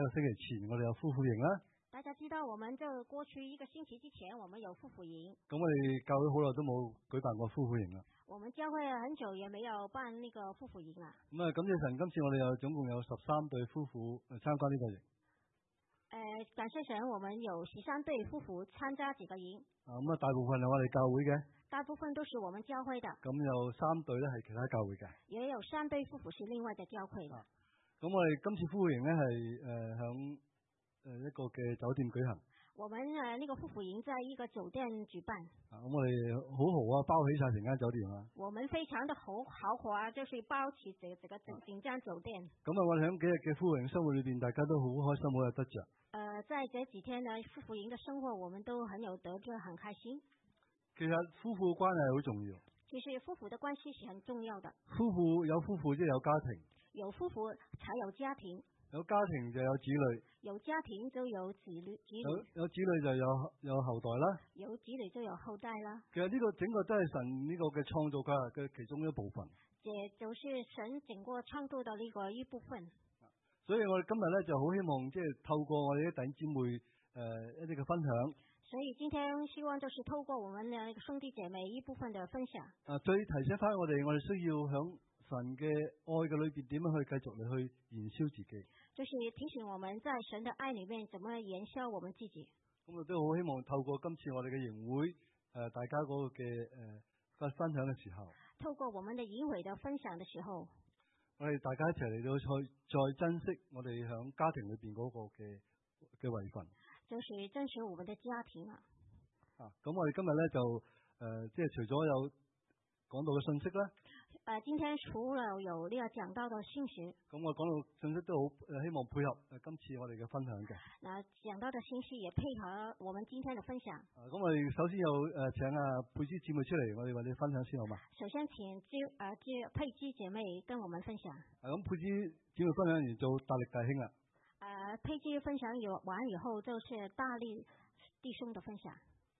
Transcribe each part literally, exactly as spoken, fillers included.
星期前我哋有夫婦營啦。 大家知道，我們就過去一個星期之前，我們有夫婦營。 咁我哋教會好耐都冇舉辦過夫婦營啦。 我們教會很久也沒有辦那個夫婦營啦。 咁啊，感謝神，今次我哋有總共有十三對夫婦誒參加呢個營。 誒、呃，感謝神，我們有十三對夫婦參加這個營。 啊，咁啊，大部分係我哋教會嘅。 大部分都是我們教會的。 咁有三對咧係其他教會嘅。 也有三對夫婦是另外的教會的。 咁、啊、我哋今次夫婦營咧係誒響誒一個嘅酒店舉行。 我們誒呢個夫婦營在一個酒店舉辦。 啊，咁我哋好豪啊，包起晒成間酒店啊。 我們非常的豪豪華，就是包起這這個整整間酒店。 咁啊，我哋響幾日嘅夫婦營生活裏邊，大家都好開心，好有得着。 誒、呃，在這幾天呢，夫婦營的生活，我們都很有得着，很開心。 其實夫婦關係好重要。 其實夫婦的關係是很重要的。 夫婦有夫婦即係有家庭。 有夫婦才有家庭。 有家庭就有子女。 有家庭就有子女。子女有有子女就有有後代啦。 有子女就有後代啦。 其實呢個整個都係神呢個嘅創造嘅嘅其中一部分。 這就是神整個創造的呢個一部分。 所以我哋今日咧就好希望即係透過我哋啲弟兄姊妹誒一啲嘅分享。 所以今天希望就是透過我們的兄弟姐妹一部分的分享。 啊，再提醒翻我哋，我哋需要響神嘅愛嘅裏邊點樣去繼續嚟去燃燒自己。 就是提醒我們在神的愛裏面怎麼燃燒我們自己。 咁我都好希望透過今次我哋嘅營會誒，大家嗰個嘅誒個分享嘅時候， 透過我們的營會的分享的時候， 我哋大家一齊嚟到去再珍惜我哋響家庭裏邊嗰個嘅嘅位份， 就是珍惜我們的家庭啊。 啊，咁我哋今日咧就誒、呃，即係除咗有講到嘅信息啦。 誒、呃，今天除了有呢個講到嘅信息， 咁我講到信息都好誒，希望配合誒今次我哋嘅分享嘅。 那講到嘅信息也配合我們今天嘅分享。 啊，咁我哋首先有誒請阿佩芝姊妹出嚟，我哋為你分享先好嘛？ 首先請朱誒朱佩芝姐妹跟我們分享。 啊，咁佩芝姊妹分享完做大力弟兄啦。 誒、呃，佩芝分享完以後就是大力弟兄的分享。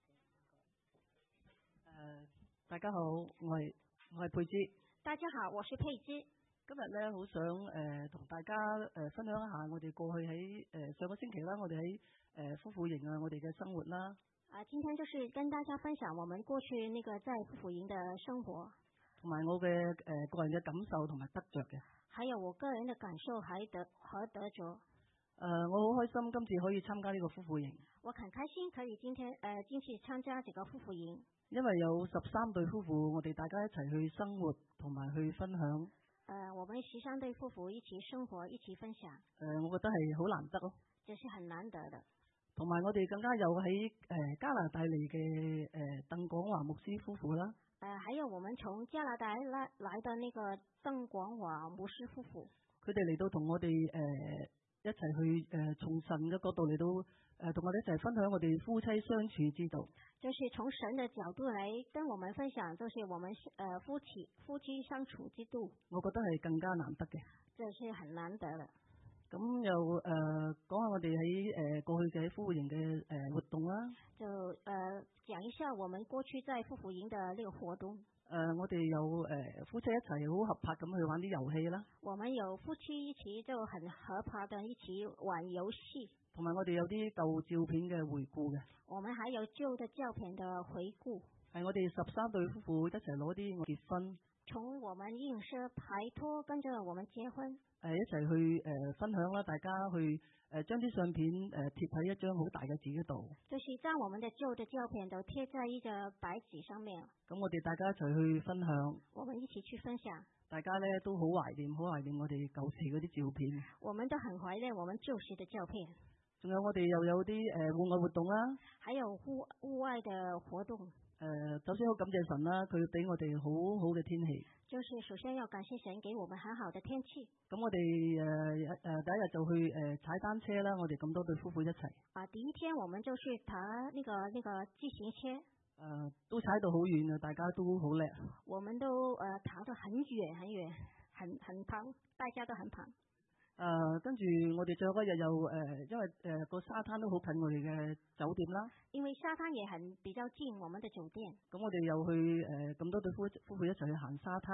誒、呃，大家好，我係我係佩芝。 大家好，我是佩芝。 今日咧好想誒同、呃、大家誒、呃、分享一下我哋過去喺誒、呃、上個星期啦，我哋喺誒夫婦營啊，我哋嘅生活啦。 啊，今天就是跟大家分享我們過去那個在夫婦營的生活， 同埋我嘅誒、呃、個人嘅感受同埋得着嘅。 還有我個人嘅感受還得和得着。 誒、呃，我好開心今次可以參加呢個夫婦營。 我很開心可以今天誒今次參加這個夫婦營。 因為有十三對夫婦，我哋大家一齊去生活同埋去分享。 誒、呃，我們十三對夫婦一起生活，一起分享。 誒、呃，我覺得係好難得咯。 這是很難得的。 同埋我哋更加有喺誒、呃、加拿大嚟嘅誒鄧廣華牧師夫婦啦。 誒、呃，還有我們從加拿大來來的那個鄧廣華牧師夫婦， 佢哋嚟到同我哋誒。呃一齊去誒、呃，從神嘅角度嚟到誒，同、呃、我哋一齊分享我哋夫妻相處之道。 就是從神嘅角度嚟跟我們分享，就是我們誒、呃、夫妻夫妻相處之道。 我覺得係更加難得嘅。 這是很難得的。 咁又誒，講、呃、下我哋喺誒過去嘅夫婦營嘅誒活動啦。 就誒、呃、講一下我們過去在夫婦營的呢個活動。 誒、呃，我哋有誒、呃、夫妻一齊好合拍咁去玩啲遊戲啦。 我們有夫妻一起就很合拍的一起玩遊戲。同埋我哋有啲舊照片嘅回顧嘅。 我們還有舊的照片的回顧。 係我哋十三對夫婦一齊攞啲結婚。 從我們認識拍拖，跟着我們結婚。 誒、呃，一齊去誒、呃、分享啦，大家去誒將啲相片誒貼喺一張好大嘅紙嗰度。 就是將我們的舊的照片都貼在一個白紙上面。 咁我哋大家一齊去分享。 我們一起去分享。大家咧都好懷念，好懷念我哋舊時嗰啲照片。 我們都很懷念我們舊時的照片。 仲有我哋又有啲誒戶外活動啦。 還有戶戶外的活動。 誒、呃，首先好感謝神啦，佢俾我哋好好嘅天氣。 就是首先要感謝神給我們很好的天氣。 咁我哋誒誒第一日就去誒、呃、踩單車啦，我哋咁多對夫婦一齊。 啊，第一天我們就去踏那個那個自行車。 誒、呃，都踩到好遠啊，大家都好叻。 我們都誒踏得很遠很遠，很很胖，大家都很胖。 誒、呃，跟住我哋最後嗰日又誒、呃，因為誒個、呃、沙灘都好近我哋嘅酒店啦。 因為沙灘也很比較近我們的酒店。 咁我哋又去誒咁、呃、多對夫夫婦一齊去行沙灘。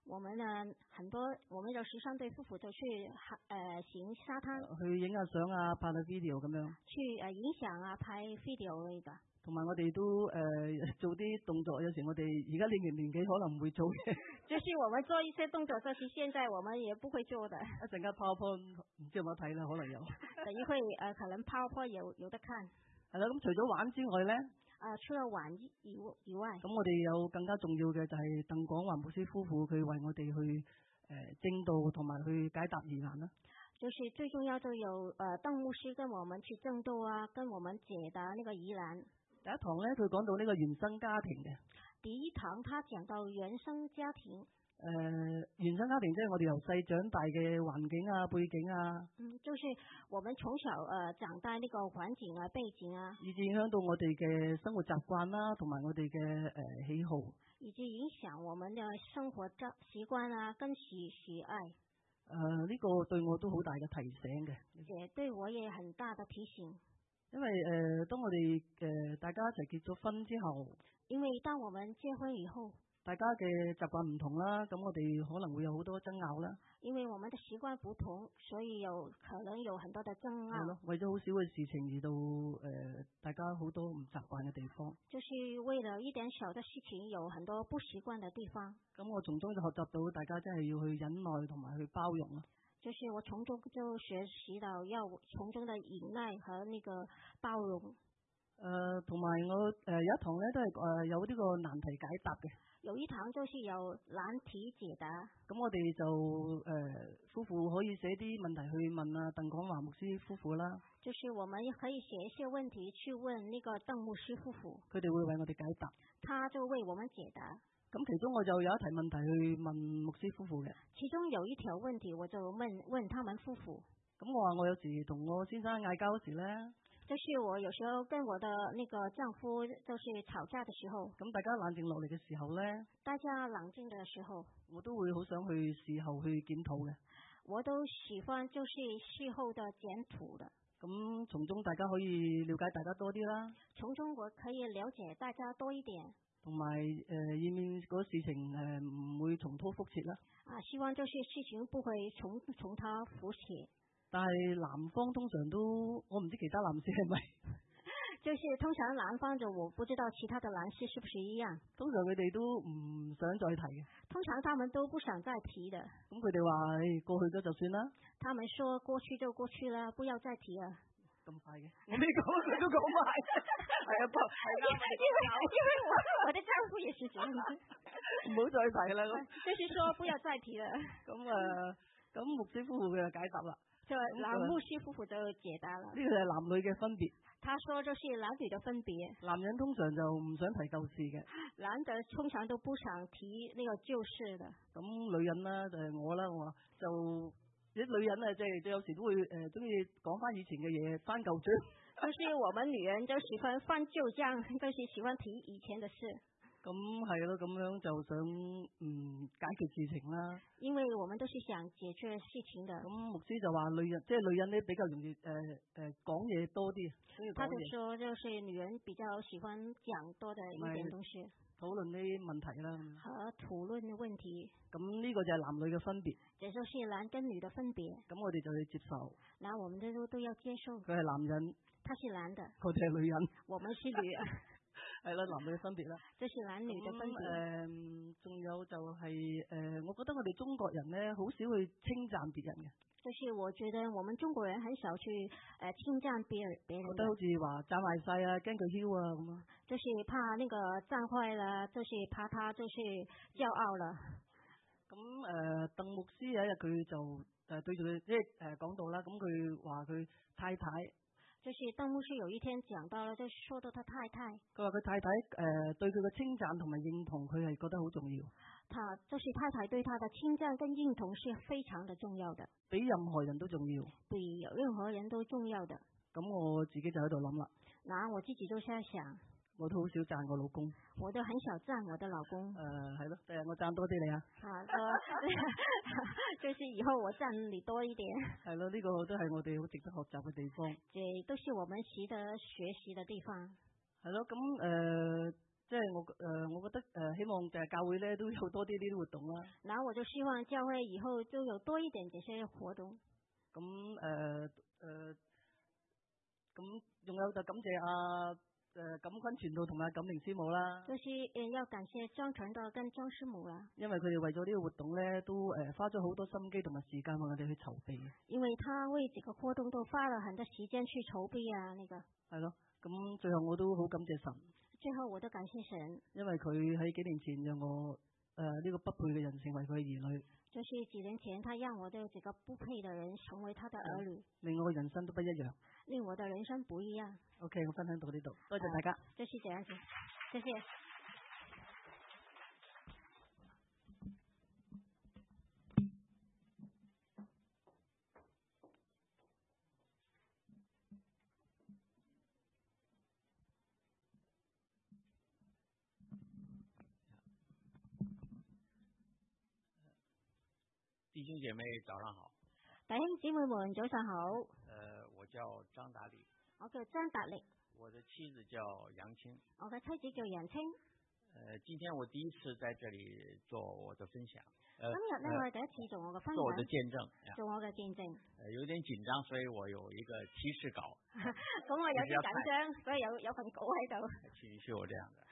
我們呢很多，我們有十三對夫婦就去誒、呃、行沙灘， 去影下相啊，拍下 video 咁樣。 去誒、呃、影相啊，拍 video 類嘅。 同埋我哋都誒、呃、做啲動作，有時我哋而家呢年年紀可能唔會做嘅。 就是我們做一些動作，就是現在我們也不會做的。 一陣間 PowerPoint 唔知有冇睇啦，可能有。 等一會誒、呃，可能 PowerPoint 有有得看。 係啦，咁除咗玩之外咧， 啊、呃，除了玩以以外， 咁我哋有更加重要嘅就係鄧廣華牧師夫婦，佢為我哋去誒、呃、證道同埋去解答疑難啦。 就是最重要就有誒鄧、呃、牧師跟我們去證道啊，跟我們解答那個疑難。 第一堂咧，佢講到呢個原生家庭嘅。 第一堂，他講到原生家庭。誒、 呃，原生家庭即係我哋由細長大嘅環境啊、背景啊。 嗯，就是我們從小誒、呃、長大呢個環境啊、背景啊， 以至影響到我哋嘅生活習慣啦，同埋我哋嘅誒喜好。 以及影響我們嘅生活習習慣啊，跟喜喜愛。誒、 呃，呢、這個對我都好大嘅提醒嘅。 也對我也很大的提醒。 因為誒、呃，當我哋誒、呃、大家一齊結咗婚之後， 因為當我們結婚以後， 大家嘅習慣唔同啦，咁我哋可能會有好多爭拗啦。 因為我們的習慣不同，所以有可能有很多的爭拗。 係咯，為咗好少嘅事情而到誒、呃，大家好多唔習慣嘅地方。 就是為了一點小的事情，有很多不習慣的地方。 咁我從中就學習到，大家真係要去忍耐同埋去包容咯。 就是我從中就學習到要從中的忍耐和那個包容。誒、 呃，同埋我誒、呃、有一堂咧都係誒、呃、有呢個難題解答嘅。 有一堂就是有難題解答。 咁我哋就誒、呃、夫婦可以寫啲問題去問啊鄧廣華牧師夫婦啦。 就是我們可以寫一些問題去問那個鄧牧師夫婦。 佢哋會為我哋解答。 他就為我們解答。 咁其中我就有一題問題去問牧師夫婦嘅。 其中有一條問題，我就問問他們夫婦。 咁我話我有時同我先生嗌交嗰時咧， 就是我有時候跟我的那個丈夫就是吵架的時候， 咁大家冷靜落嚟嘅時候咧， 大家冷靜的時候， 我都會好想去事後去檢討嘅。 我都喜歡就是事後的檢討的。 咁從中大家可以了解大家多啲啦。 從中我可以了解大家多一點。 同埋誒，以免嗰事情誒唔會重蹈覆轍啦。 啊，希望就是事情不會重重蹈覆轍。 但係男方通常都，我唔知其他男士係咪？ 就是通常男方就我不知道其他的男士是不是一樣。 通常佢哋都唔想再提嘅。 通常他們都不想再提的。 咁佢哋話：誒，過去咗就算啦。 他們說過去就過去了，不要再提了。 咁快嘅？我未講，佢都講埋。係啊，不係啱。 因為因為我我的丈夫也是這樣子。 唔好再提啦。咁就是說不要再提了。 咁誒，咁牧師夫婦嘅解答啦。 就男牧師夫婦就解答了。 呢個係男女嘅分別。 他說就是男女的分別。 男人通常就唔想提舊事嘅。 男的通常都不想提那個舊事的。 咁女人啦，就係我啦，我話就。啲女人啊，即係有時都會誒中意講翻以前嘅嘢，翻舊帳。 就是我們女人就喜歡翻舊帳，就是喜歡提以前嘅事。 咁係咯，咁樣就想嗯解決事情啦。 因為我們都是想解決事情的。咁牧師就話女人，即係女人咧比較容易誒誒講嘢多啲，所以講嘢。 他就說，就是女人比較喜歡講多的一點東西。 討論呢啲問題啦。 和討論問題。 咁呢個就係男女嘅分別。 這就是男跟女的分別。 咁我哋就要接受。 那我們都都要接受。 佢係男人。 他是男的。 我哋係女人。 我們是女人。 係啦，男女嘅分別啦。 這是男女嘅分別。 誒，仲、呃、有就係、是、誒、呃，我覺得我哋中國人咧，好少去稱讚別人嘅。 就是我覺得我們中國人很少去誒、呃、稱讚別人別人。 覺得好似話讚壞晒啊，驚佢囂啊咁啊。 就是怕那個讚壞了，就是怕他就是驕傲了。 咁誒，鄧、呃、牧師有一日佢就誒對住佢，即係誒講到啦，咁佢話佢太太。 就是鄧牧師有一天講到了，就說到他太太。 佢話佢太太誒、呃、對佢嘅稱讚同埋認同，佢係覺得好重要。 他就是太太對他的稱讚跟認同是非常的重要的， 比任何人都重要。 比任何人都重要的。 咁我自己就喺度諗啦。 嗱，我自己就在想。 我都好少讚我老公。 我都很少讚我的老公。 誒係咯，第日我讚多啲你啊。 好的，就是以後我讚你多一點。 係咯，呢、這個都係我哋好值得學習嘅地方。 這都是我們值得學習的地方。 係咯，咁誒、呃， 即係我誒、呃，我覺得誒、呃，希望誒教會咧都有多啲呢啲活動啦。 然後我就希望教會以後就有多一點這些活動。 咁誒誒，咁仲有就感謝阿誒錦坤傳道同埋錦明師母啦。 就是誒要感謝張傳道跟張師母啦。 因為佢哋為咗呢個活動咧，都誒花咗好多心機同埋時間為我哋去籌備。 因為他為這個活動都花了很多時間去籌備啊，呢、那個。 係咯，咁最後我都好感謝神。 最後我都感謝神， 因為佢喺幾年前讓我誒呢、呃這個不配嘅人成為佢嘅兒女。 就是幾年前，他讓我的這個不配的人成為他的兒女， 令我嘅人生都不一樣。 令我的人生不一樣。 OK，我分享到呢度，多謝大家。 就是這樣子，謝謝。 弟兄姐妹早上好。 弟兄姊妹們早上好。 呃，我叫張達理。 我叫張達力。 我的妻子叫楊青。 我嘅妻子叫楊青。 呃，今天我第一次在這裡做我的分享。呃、 今日呢， 呃、 我係第一次做我嘅分享。 做我的見證。 做我嘅見證。 呃，有點緊張，所以我有一個提示稿。 咁我有啲緊張，所以有有份稿喺度。 請允許我這樣的。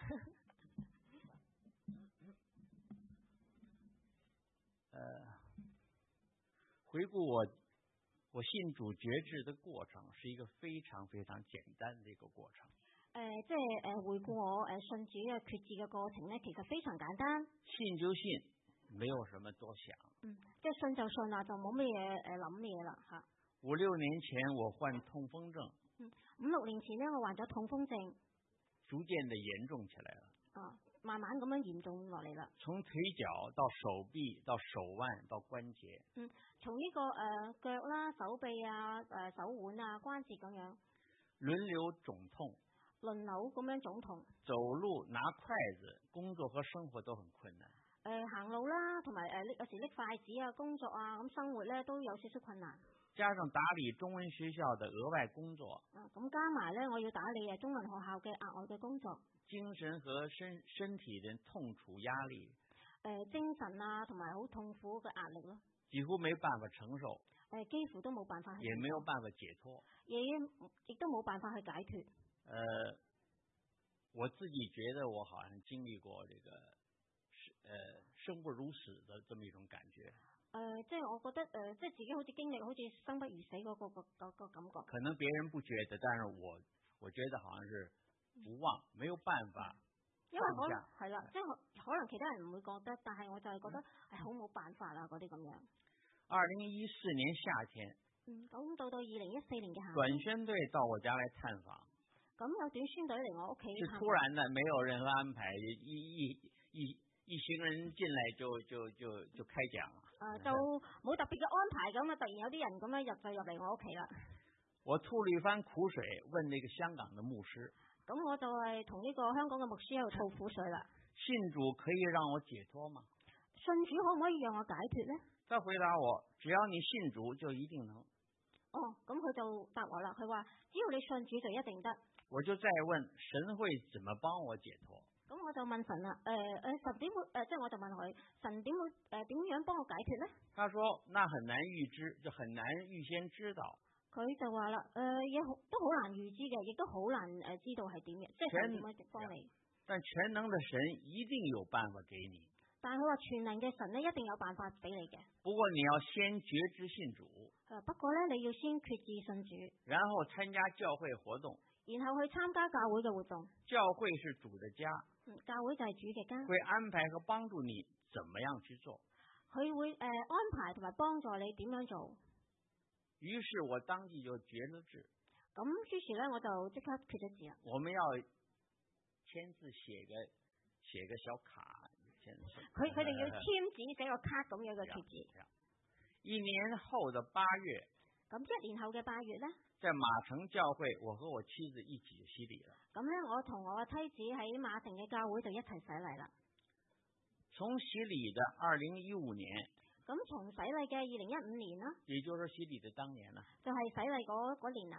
呃。回顧我我信主決志的過程，是一個非常非常簡單的一個過程。 誒、呃，即係誒、呃，回顧我誒、呃、信主嘅決志嘅過程咧，其實非常簡單。 信就信，沒有什麼多想。 嗯，即係信就信啦，就冇乜嘢誒諗嘢啦嚇。 五六年前我患痛風症。 嗯，五六年前咧，我患咗痛風症。 逐漸的嚴重起來了。 啊。慢慢咁樣嚴重落嚟啦。從腿腳到手臂到手腕到關節。 嗯，從呢、這個誒、呃、腳啦、手臂啊、誒、呃、手腕啊、關節咁樣。 輪流腫痛。 輪流咁樣腫痛。 走路拿筷子，工作和生活都很困難。誒、 呃，行路啦，同埋誒有時拎筷子啊，工作啊，咁生活咧都有少少困難。 加上打理中文學校的額外工作。 啊，咁加埋咧，我要打理誒中文學校嘅額外嘅工作。 精神和身身體的痛楚壓力， 誒、呃，精神啊，同埋好痛苦嘅壓力咯， 幾乎沒辦法承受，誒、 呃，幾乎都冇辦法， 也沒有辦法解脫， 也亦都冇辦法去解脫。誒、 呃，我自己覺得我好像經歷過這個，呃，生不如死的這麼一種感覺。誒、 呃，即係我覺得，誒、呃，即係自己好似經歷好似生不如死嗰、那個、那個、那個感覺。 可能別人不覺得，但是我我覺得好像是。無望，沒有辦法， 因為可能係啦，即係可能其他人唔會覺得，但係我就係覺得係好冇辦法啦，嗰啲咁樣。 二零一四年夏天， 嗯，咁到到二零一四年嘅夏天， 短宣隊到我家來探訪， 咁有短宣隊嚟我屋企， 是突然的，沒有任何安排，一一一一行人進來就就就就開講。誒、 呃，就冇特別嘅安排咁啊，突然有啲人咁樣入就入嚟我屋企啦。 我吐了一番苦水，問那個香港的牧師。 咁我就係同呢個香港嘅牧師喺度吐苦水啦。 信主可以讓我解脫嗎？ 信主可唔可以讓我解脫呢？ 他回答我：只要你信主，就一定能。 哦，咁佢就答我啦。佢話只要你信主就一定得。 我就再問神會怎麼幫我解脫？ 咁我就問神啦。誒、呃、誒，神點會誒？即係我就問佢，神點會誒點樣幫我解脫呢？ 他說：那很難預知，就很難預先知道。 佢就話啦，誒、呃，也都好難預知嘅，亦都好難誒、呃、知道係點嘅，即係點樣幫你。 但全能的神一定有辦法給你。 但係佢話全能嘅神咧，一定有辦法俾你嘅。 不過你要先決志信主。 誒，不過咧，你要先決志信主， 然後參加教會活動。 然後去參加教會嘅活動。 教會是主的家。 嗯，教會就係主嘅家。 會安排和幫助你怎麼樣去做。 佢會誒、呃、安排同埋幫助你點樣做。 於是我當即就決咗志。 咁於是咧，我就即刻決咗志啦。 我們要簽字寫個寫個小卡， 佢佢哋要簽字寫個卡咁樣嘅決志。 一年後的八月。 咁一年後嘅八月咧， 在馬城教會，我和我妻子一起洗禮了。 咁咧，我同我嘅妻子喺馬城嘅教會就一齊洗禮啦。 從洗禮的二零一五年。 咁從洗禮嘅二零一五年啦， 也就是洗禮的當年啦， 就係、是、洗禮嗰嗰年啦。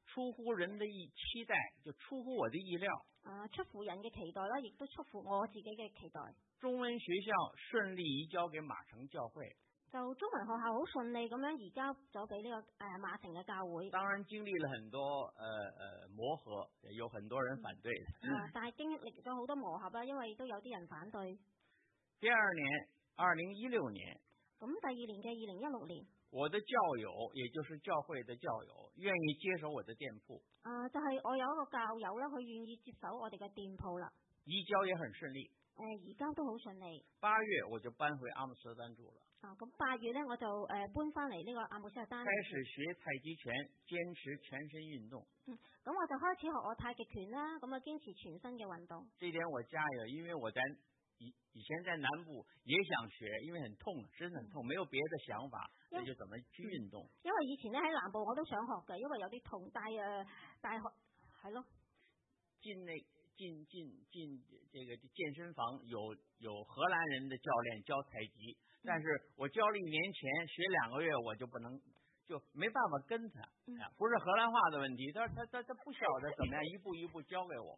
出乎人的意期待，就出乎我的意料。 啊，出乎人嘅期待啦，亦都出乎我自己嘅期待。 中文學校順利移交給馬城教會， 就中文學校好順利咁樣移交咗俾呢個誒、呃、馬城嘅教會。 當然經歷了很多呃呃磨合，有很多人反對。 嗯啊、但係經歷咗好多磨合啦，因為都有啲人反對。 第二年，二零一六年。 咁第二年嘅二零一六年。 我的教友，也就是教會的教友，願意接手我的店鋪。 啊，就係、是、我有一個教友啦，佢願意接手我哋嘅店鋪啦。 移交也很順利。 誒、呃，移交都好順利。 八月我就搬回阿姆斯特丹住了。 啊，咁八月咧我就誒、呃、搬翻嚟呢個阿姆斯特丹。 開始學太極拳，堅持全身運動。 嗯，咁我就開始學我太極拳啦，咁啊堅持全身嘅運動。 這點我加油，因為我在以以前在南部也想學，因為很痛，真的很痛，沒有別的想法，那就怎麼去運動。 因為以前咧喺南部我都想學嘅，因為有啲痛，但係誒，但係係咯。 進那進進進這個健身房有有荷蘭人的教練教太極，但是我教了一年前學兩個月我就不能就沒辦法跟他， 嗯、 不是荷蘭話的問題，他他他他不曉得怎麼樣一步一步教給我。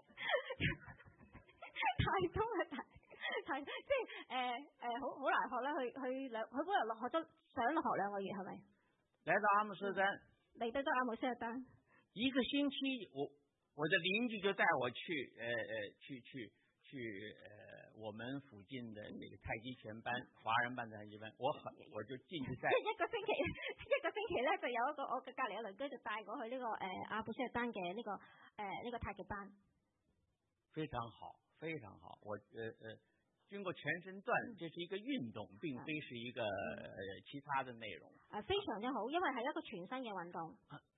太多啦，太即係誒誒好好難學啦，去去兩佢本來落學咗上落學兩個月係咪？ 來到阿姆斯特丹， 嚟到咗阿姆斯特丹， 一個星期我我的鄰居就帶我去呃呃去去去呃我們附近的那個太極拳班，華人班的太極班，我很我就進去在。 即係一個星期一個星期咧，就有一個我嘅隔離嘅鄰居就帶我去呢、這個誒、呃、阿姆斯特丹嘅呢、這個誒呢、呃這個太極班。 非常好，非常好。我呃呃，經過全身鍛，這是一個運動，並非是一個、呃、其他的內容。 啊，非常之好，因為係一個全身嘅運動。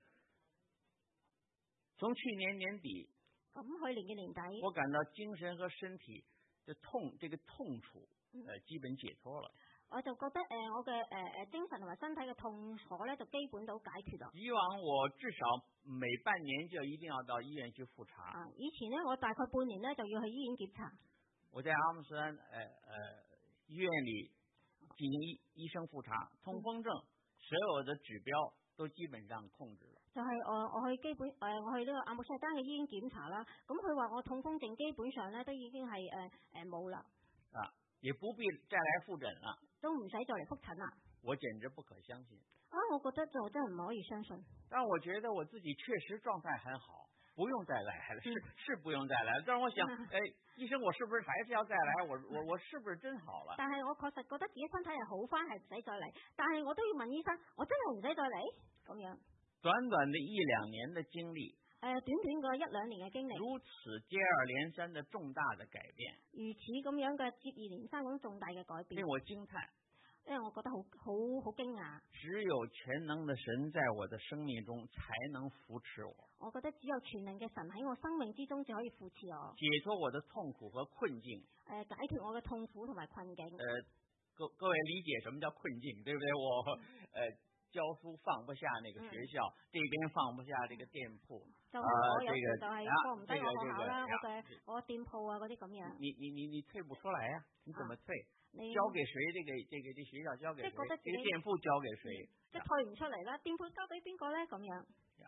從去年年底， 咁去年嘅年底， 我感到精神和身體的痛，這個痛楚，呃，基本解脫了。 我就覺得誒、呃，我嘅誒誒精神同埋身體嘅痛楚咧，就基本都解決咗。 以往我至少每半年就一定要到醫院去複查。 啊，以前咧我大概半年咧就要去醫院檢查。我在阿姆斯特丹誒誒醫院裏進行醫醫生複查，痛風症所有的指標都基本上控制了。 就係、是、我我去基本誒、呃、我去呢個阿姆斯特丹嘅醫院檢查啦，咁佢話我痛風症基本上咧都已經係誒誒冇啦。 啊，也不必再來復診了。 都唔使再嚟復診啦。 我簡直不可相信。 啊，我覺得就真係唔可以相信。 但我覺得我自己確實狀態很好，不用再來了，是是不用再來了。但是我想，哎，醫生，我是不是還是要再來？我我我是不是真好了？ 但係我確實覺得自己身體係好翻，係唔使再嚟。但係我都要問醫生，我真係唔使再嚟咁樣。 短短的一兩年的經歷。 誒、呃，短短個一兩年嘅經歷。 如此接二連三的重大的改變。 如此咁樣嘅接二連三咁重大嘅改變。 令我驚嘆。 因為我覺得好好好驚訝。 只有全能的神在我的生命中才能扶持我。 我覺得只有全能嘅神喺我生命之中就可以扶持我， 解脫我的痛苦和困境。 誒、呃，解脫我嘅痛苦同埋困境。 誒、呃，各各位理解什麼叫困境，對不對？我誒、呃、教書放不下那個學校，嗯、這邊放不下這個店鋪。 就係我有時就係放唔低我學校啦， 啊這個、 我嘅我嘅店鋪啊嗰啲咁樣。 你你你你退不出來呀、啊？你怎麼退？啊交給誰？這個這個這學校交給誰？這個店鋪交給誰？ 即係退唔出嚟啦，店鋪交俾邊個咧？咁樣。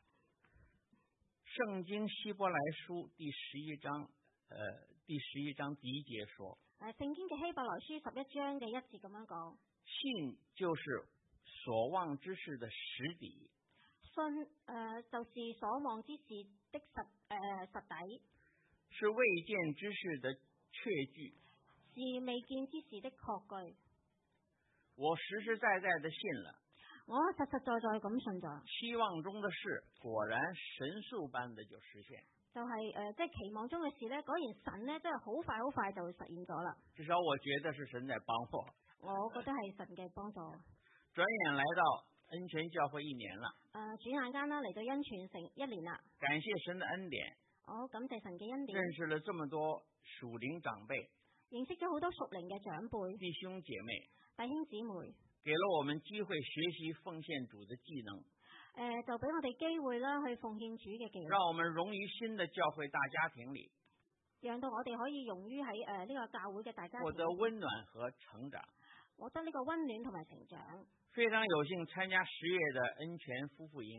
聖經希伯來書第十一章，呃，第十一章第一節說。 誒，聖經嘅希伯來書十一章嘅一節咁樣講。 信就是所望之事的實底。 信誒、呃，就是所望之事的實誒、呃、實底。 是未見之事的確據。 是未見之事的確據。 我實實在在的信了。 我實實在在咁信咗。 期望中的事果然神速般的就實現。 就係、是、誒、呃，即係期望中嘅事咧，果然神咧真係好快好快就會實現咗啦。 至少我覺得是神在幫我。 我覺得係神嘅幫助。 轉眼來到恩泉教會一年了。 誒、呃，轉眼間啦嚟到恩泉成一年啦。 感謝神的恩典。 我感謝神嘅恩典。 認識了這麼多屬靈長輩。 認識咗好多屬靈嘅長輩、 弟兄姐妹、 弟兄姊妹， 給了我們機會學習奉獻主的技能。 誒、呃，就俾我哋機會啦，去奉獻主嘅技能。 讓我們融於新的教會大家庭裏， 讓到我哋可以融於喺誒呢個教會嘅大家庭， 獲得溫暖和成長。 獲得呢個溫暖同埋成長。 非常有幸參加十月的恩泉夫婦營。 誒、呃，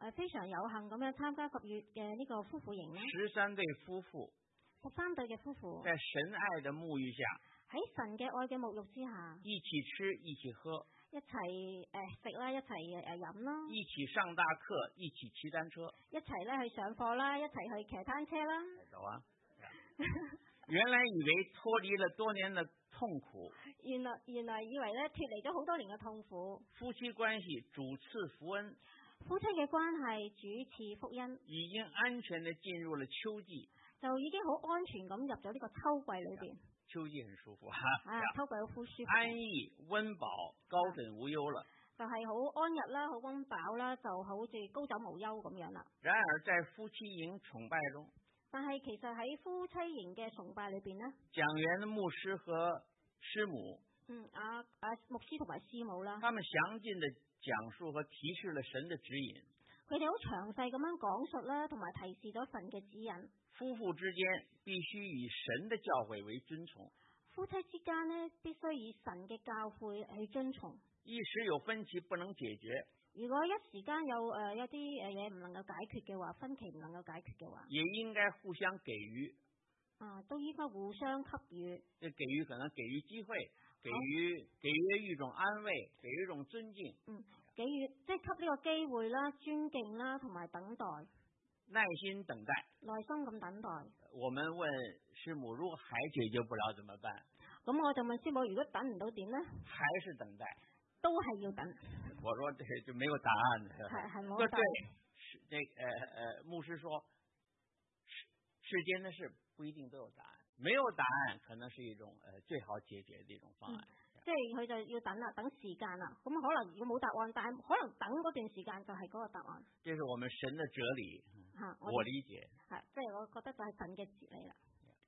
誒非常有幸咁樣參加十月嘅呢個夫婦營啦。 十三對夫婦， 十三對嘅夫婦， 在神愛的沐浴下， 喺神嘅愛嘅沐浴之下， 一起吃，一起喝， 一齊誒食啦，一齊誒飲啦， 一起上大課，一起騎單車， 一齊咧去上課啦，一齊去騎單車啦。 走啊！原來以為脫離了多年的痛苦， 原來原來以為咧脫離咗好多年嘅痛苦。 夫妻關係主賜福恩， 夫妻嘅關係主賜福音， 已經安全地進入了秋季， 就已經好安全咁入咗呢個秋季裏邊。 秋季很舒服哈， 啊，秋季好舒服， 安逸溫飽，高枕無憂了。 就係好安逸啦，好溫飽啦，就好似高枕無憂咁樣啦。 然而在夫妻營崇拜中， 但係其實喺夫妻營嘅崇拜裏邊呢， 講員的牧師和師母， 嗯，啊啊牧師同埋師母啦， 他們詳盡地講述和提示了神的指引。 佢哋好詳細咁樣講述啦，同埋提示咗神嘅指引。 夫婦之間必須以神的教誨為遵從。 夫妻之間呢，必須以神嘅教誨去遵從。 一時有分歧不能解決， 如果一時間有誒、呃、有啲誒嘢唔能夠解決嘅話，分歧唔能夠解決嘅話， 也應該互相給予。 啊，都應該互相給予。 這給予可能給予機會，給予、哦、給予一種安慰，給予一種尊敬。 嗯，給予即係給呢個機會啦、尊敬啦，同埋等待。 耐心等待。 耐心咁等待。 我們問師母，如果還解決不了怎麼辦？ 咁我就問師母，如果等唔到點呢？ 還是等待。 都係要等。 我說這就沒有答案。 係係冇答案。 對，是這呃呃牧師說，世世間的事不一定都有答案，沒有答案可能是一種呃最好解決的一種方案。 嗯，即係佢就要等啦，等時間啦。咁可能如果冇答案，但係可能等嗰段時間就係嗰個答案。 這是我們神的哲理。 吓， 我，我理解。 係，即係我覺得就係神嘅哲理啦。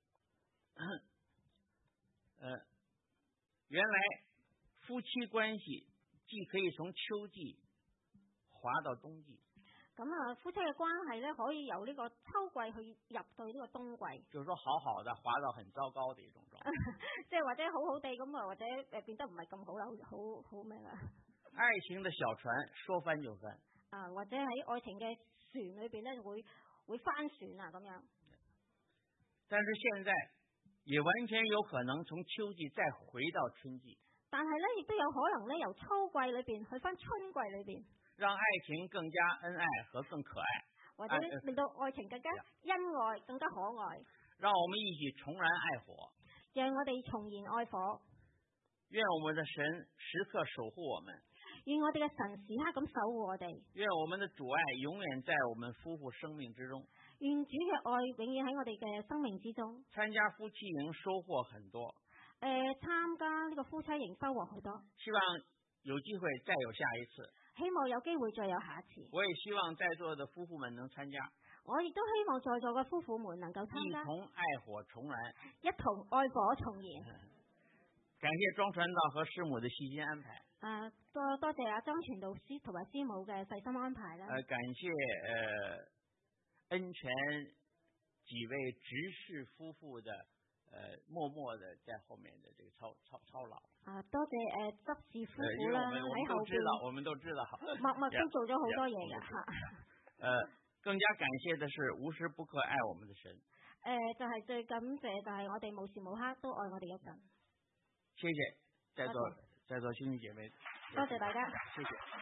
呃，原來夫妻關係既可以從秋季滑到冬季。 咁啊，夫妻嘅關係咧，可以由呢個秋季去入到呢個冬季。 就是說，好好的滑到很糟糕的一種狀態。 即係或者好好地咁啊，或者誒變得唔係咁好啦，好好咩啦？ 愛情的小船說翻就翻。 啊，或者喺愛情嘅船裏邊咧，會會翻船啊咁樣。 但是現在也完全有可能從秋季再回到春季。 但係咧，亦都有可能咧，由秋季裏邊去翻春季裏邊。讓愛情更加恩愛和更可愛， 或者令到愛情更加恩愛、更加可愛。 讓我們一起重燃愛火， 讓我哋重燃愛火。 願我們的神時刻守護我們， 願我哋嘅神時刻咁守護我哋。願我們的主愛永遠在我們夫婦生命之中。 願主嘅愛永遠喺我哋嘅生命之中。 參加夫妻營收穫很多。 誒、呃，參加呢個夫妻營收穫好多。 希望有機會再有下一次。 希望有機會再有下一次。 我也希望在座的夫婦們能參加。 我亦都希望在座嘅夫婦們能夠參加。 一同愛火重燃。 一同愛火重燃。 感謝莊傳道和師母的細心安排。 啊，多多謝阿莊傳道師同埋師母嘅細心安排啦。 呃，感謝呃恩泉幾位執事夫婦的。呃，默默的在後面的這個操操操勞啊，多謝誒執事夫婦啦，喺後邊， 我們都知道， 默默都做咗好多嘢噶吓。 呃，更加感謝的是無時不刻愛我們的神。誒、 呃，就係、是、最感謝就係我哋無時無刻都愛我哋一神。 謝謝在座在座兄弟姐妹， 多謝大家， 謝謝。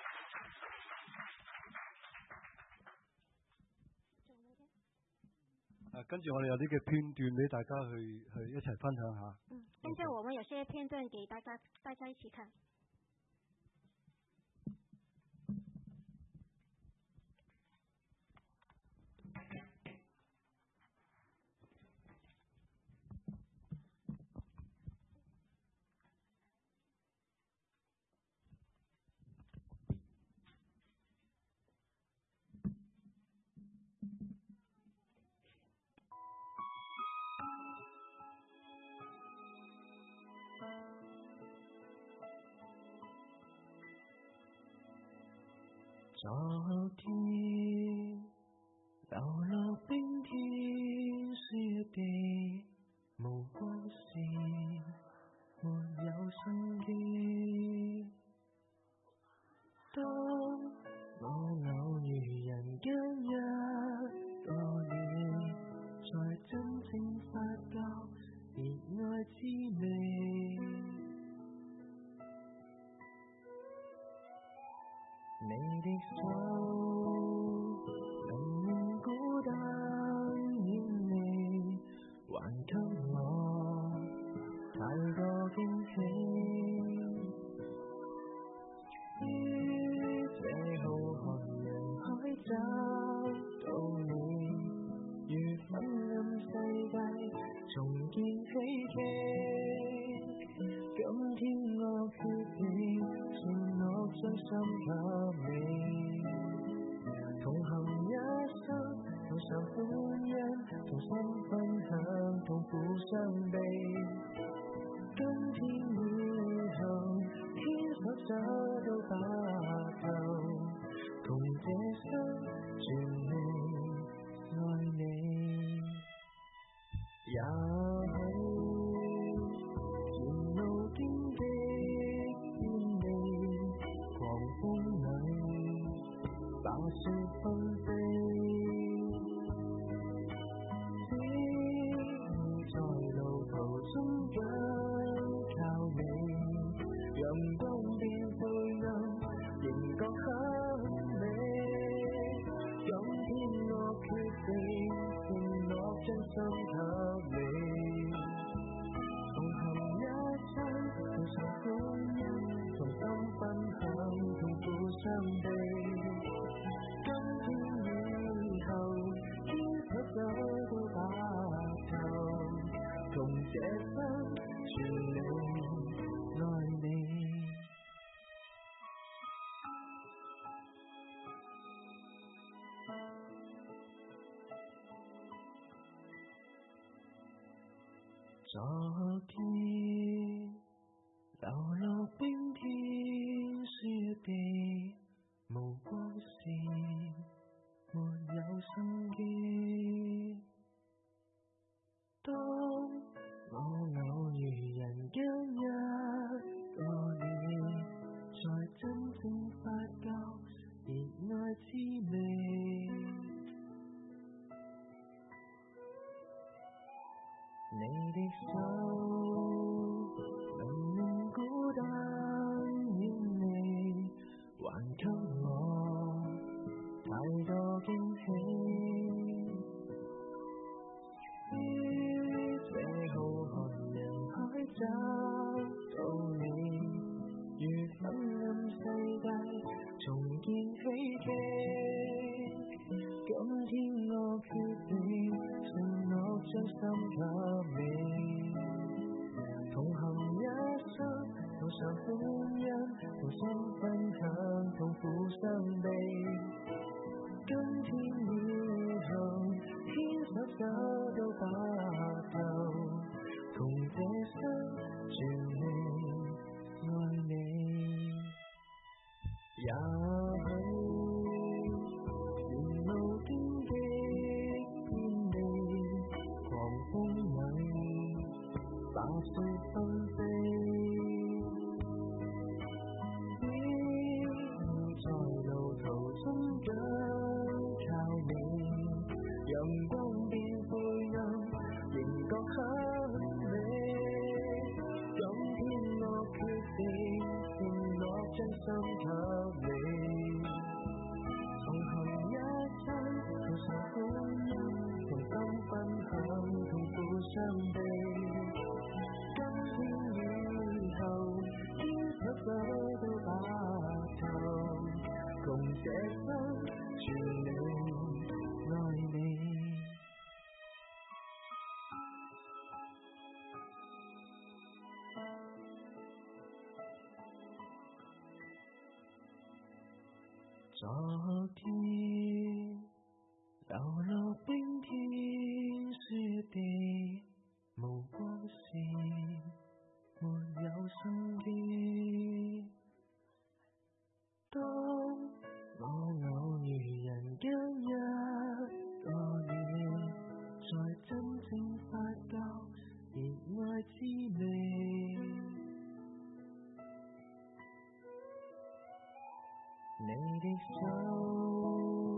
啊，跟住我哋有啲嘅片段俾大家去去一齊分享下。 嗯，跟住我們有些片段給大家大家一起看。 昨天流落冰天雪地，無光線，沒有生機。當我偶遇給你，同行一生，路上歡欣，同心分享痛苦傷悲。今天以後，牽手走到白頭，同這生全力愛你。也好，前路荊棘遍地，狂風裏白雪紛飛，只在路途中緊靠你，陽光變灰暗，仍覺很美。今天我決定承諾將心給你，同行一生，路上歡欣，同心分享痛苦傷悲。今天以後，牽手走到白頭，同這生全力愛你。昨天流落冰天雪地，無光線，沒有生機。當我偶遇人間一個你，才真正發覺熱愛滋味。你的手能令孤單遠離，還給我太多驚喜。於這浩瀚人海找到你，如昏暗世界重建希冀。今天我決定承諾將心給你，同行一生，路上歡欣，同心分享痛苦傷悲。今天以後，牽手走到白頭，同這生全力愛你。也好，前路荊棘遍地，狂風裏白雪紛飛，只在路途中緊靠你，陽光變灰暗，仍覺很美。今天我決定承諾將心給你，同行一生，路上歡欣，同心分享痛苦傷悲。今天以後，牽手走到白頭，共這生全力愛你。昨天流落冰天雪地，無光線，沒有生機。當我偶遇人間一個你，才真正發覺熱愛滋味。你的手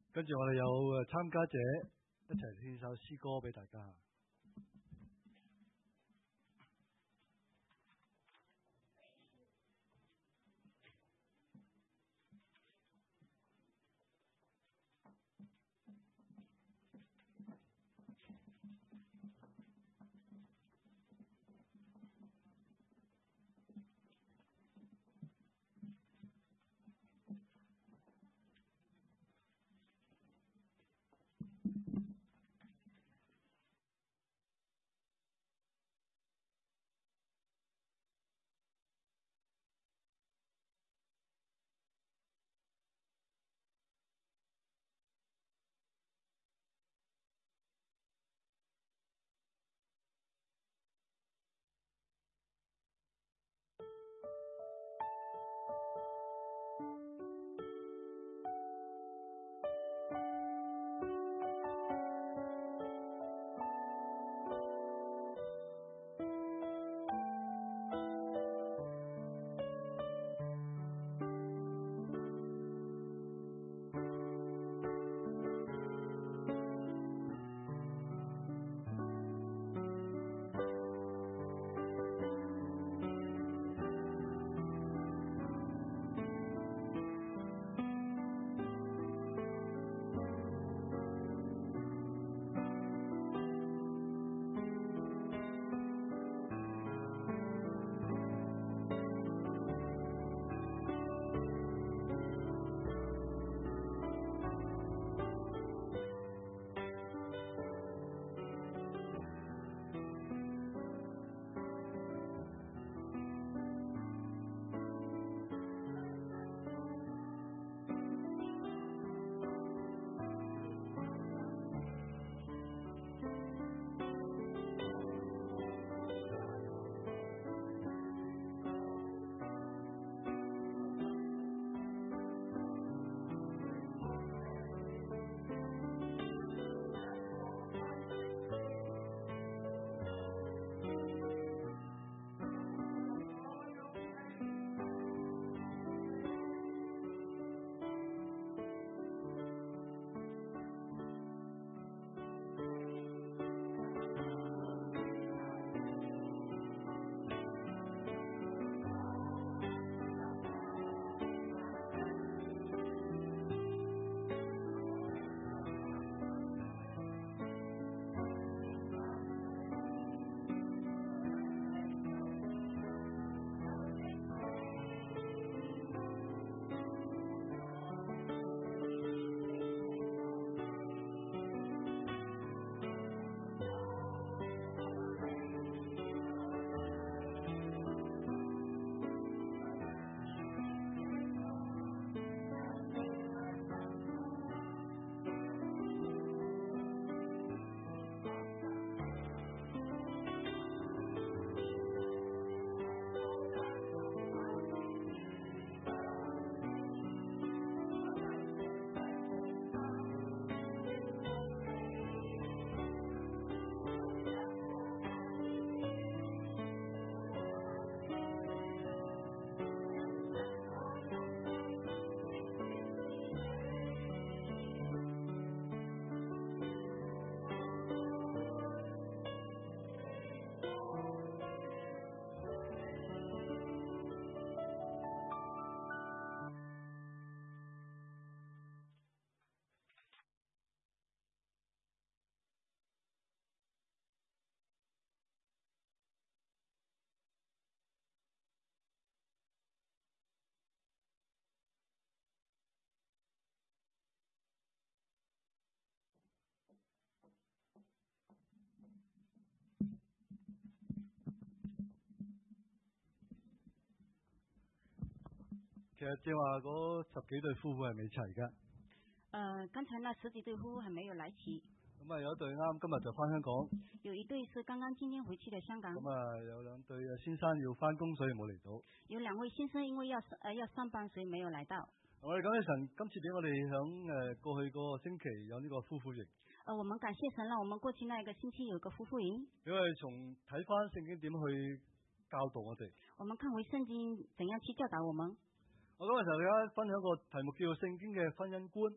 跟住我哋有誒參加者一齊獻首詩歌俾大家。其實正話嗰十幾對夫婦係未齊㗎。 呃，剛才那十幾對夫婦還沒有來齊。 咁啊有一對啱今日就翻香港。 有一對是剛剛今天回去的香港。 咁啊有兩對先生要翻工，所以冇嚟到。 有兩位先生因為要呃要上班，所以沒有來到。 我哋感謝神，今次俾我哋響誒過去個星期有呢個夫婦營。 呃，我們感謝神啦，我們過去那個星期有個夫婦營。 因為從睇翻聖經點去教導我哋。 我們看回聖經怎樣去教導我們。 我今日同大家分享個題目叫做聖經嘅婚姻觀。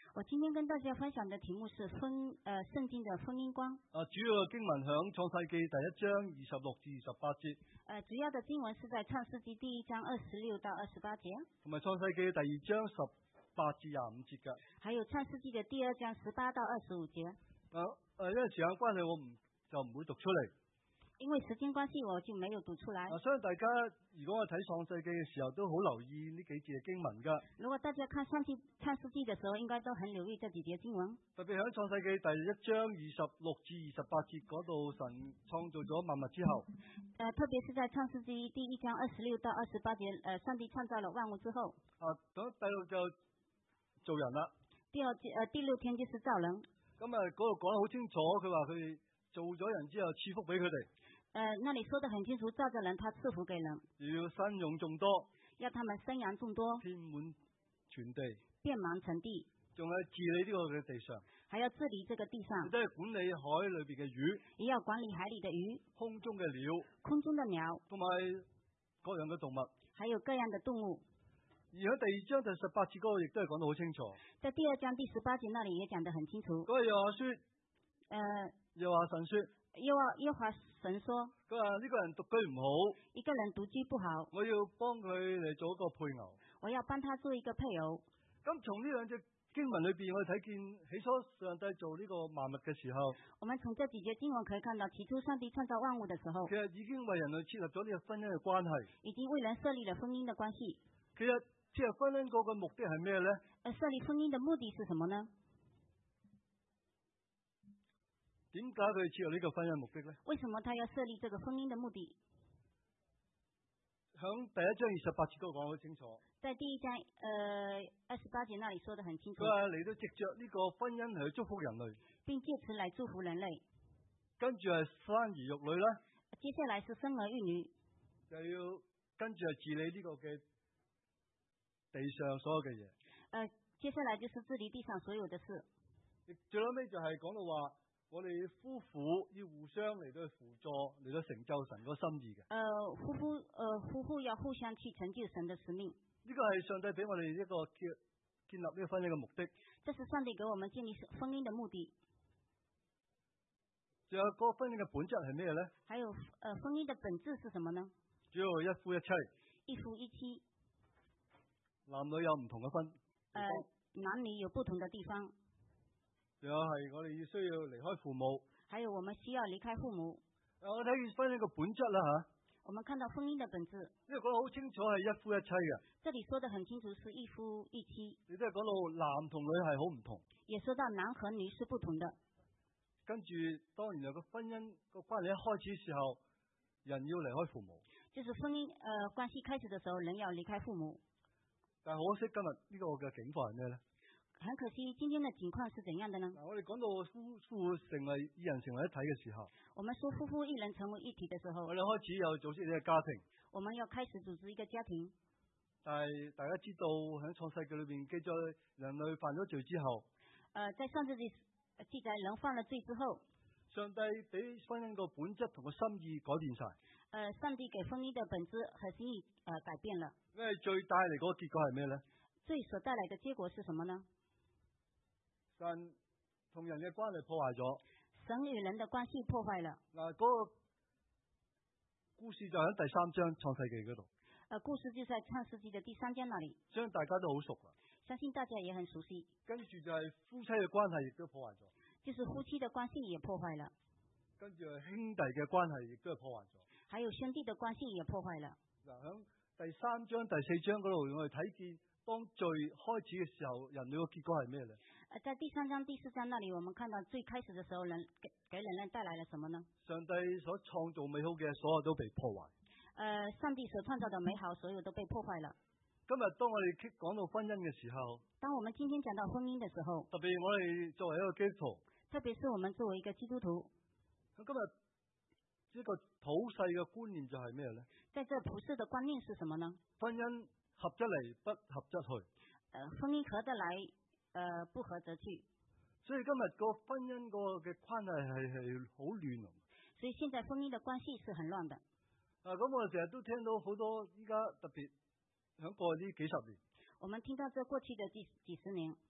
我今天跟大家分享的題目是婚呃聖經的婚姻觀。 啊，主要嘅經文響創世記第一章二十六至二十八節。 呃，主要的經文是在創世記第一章二十六到二十八節。 同埋創世記第二章十八至廿五節㗎。 還有創世記的第二章十八到二十五節。 啊誒，因為時間關係，我唔就唔會讀出嚟。 因為時間關係，我就沒有讀出來。 啊，相信大家如果我睇創世記嘅時候，都好留意呢幾節嘅經文㗎。 如果大家看創世創世記嘅時候，應該都很留意這幾節經文。 特別喺創世記第一章二十六至二十八節嗰度，神創造咗萬物之後。 呃，特別是在創世記第一章二十六到二十八節，呃，上帝創造了萬物之後。 啊，咁第六就做人啦。 第二節，呃，第六天就是造人。 咁啊，嗰度講得好清楚，佢話佢哋做咗人之後賜福俾佢哋。 呃，那裡說得很清楚，造着人，他賜福給人， 要生養眾多， 要他們生養眾多， 遍滿全地， 遍滿全地， 仲係治理呢個嘅地上， 還要治理這個地上， 亦都係管理海裏邊嘅魚， 也要管理海裡的魚， 空中嘅鳥， 空中的鳥， 同埋各樣嘅動物， 還有各樣的動物。 而喺第二章第十八節嗰個亦都係講得好清楚。 在第二章第十八節那裡也講得很清楚。 嗰個又話說， 呃， 又話神說， 又話又話神說， 佢話呢個人獨居唔好， 一個人獨居不好， 我要幫佢嚟做一個配偶。 我要幫他做一個配偶。 咁從呢兩隻經文裏邊，我哋睇見起初上帝做呢個萬物嘅時候， 我們從這幾節經文可以看到，起初上帝創造萬物的時候， 其實已經為人類設立咗呢個婚姻嘅關係， 已經為人設立了婚姻的關係。 其實設立婚姻嗰個目的係咩咧？ 而設立婚姻的目的是什麼呢？ 點解佢設立呢個婚姻目的咧？ 為什麼他要設立這個婚姻的目的？ 響第一章二十八節都講得好清楚。 在第一章，呃，二十八節那裡說得很清楚。 佢話嚟到藉着呢個婚姻嚟去祝福人類， 並借此來祝福人類。 跟住係生兒育女啦。 接下來是生兒育女。 又要跟住係治理呢個嘅地上所有嘅嘢。誒、 呃，接下來就是治理地上所有的事。 最後尾就係講到話，我哋夫婦要互相嚟到去輔助，嚟到成就神個心意嘅。誒、 呃，夫婦，呃，夫婦要互相去成就神的使命。 呢個係上帝俾我哋一個建建立呢個婚姻嘅目的。 這是上帝給我們建立婚姻的目的。 仲有嗰個婚姻嘅本質係咩咧？ 還有，呃，婚姻的本質是什麼呢？ 主要一夫一妻。 一夫一妻。 男女有唔同嘅分。 呃，男女有不同的地方。 仲有係我哋要需要離開父母。 還有我們需要離開父母。 誒，我睇見婚姻嘅本質啦吓。 我們看到婚姻的本質。 呢個講得好清楚係一夫一妻嘅。 這裡說得很清楚是一夫一妻。 你都係講到男同女係好唔同。 也說到男和女是不同的。 跟住當然有個婚姻個關係一開始嘅時候，人要離開父母。 就是婚姻，呃，關係開始的時候，人要離開父母。 但係可惜今日呢個嘅境況係咩咧？ 很可惜，今天的情況是怎樣的呢？ 嗱，我哋講到夫夫婦成為二人成為一體嘅時候， 我們說夫婦一人成為一體嘅時候， 我哋開始有組織呢個家庭。 我們要開始組織一個家庭。 但係大家知道喺創世記裏邊記載人類犯咗罪之後， 呃，在創世記記載人犯了罪之後， 上帝俾婚姻個本質同個心意改變晒。 呃，上帝給婚姻的本質和心意，呃，改變了。 因為最帶嚟嗰個結果係咩咧？ 最所帶來的結果是什麼呢？ 神同人嘅關係破壞咗。 神與人的關係破壞了。 嗱，嗰個故事就喺第三章創世記嗰度。 呃，故事就在創世記的第三章那裡。 相信大家都好熟啦。 相信大家也很熟悉。 跟住就係夫妻嘅關係亦都破壞咗。 就是夫妻的關係也破壞了。 跟住係兄弟嘅關係亦都係破壞咗。 還有兄弟的關係也破壞了。 嗱，喺第三章、第四章嗰度，我哋睇見當罪開始嘅時候，人類嘅結果係咩咧？ 誒，在第三章、第四章那裡，我們看到最開始嘅時候，人給給人類帶來了什麼呢？ 上帝所創造美好嘅所有都被破壞。 誒，上帝所創造的美好，所有都被破壞了。 今日當我哋講到婚姻嘅時候， 當我們今天講到婚姻嘅時候， 特別我哋作為一個基督徒， 特別是我們作為一個基督徒， 咁今日呢個普世嘅觀念就係咩咧？ 在這普世嘅觀念是什麼呢？ 婚姻合則嚟，不合則去。 誒，婚姻合得來，誒，不合則去。 所以今日個婚姻個嘅關係係係好亂。 所以現在婚姻嘅關係是很亂的。 啊，咁我哋成日都聽到好多依家特別響過去呢幾十年， 我們聽到這過去的幾幾十年，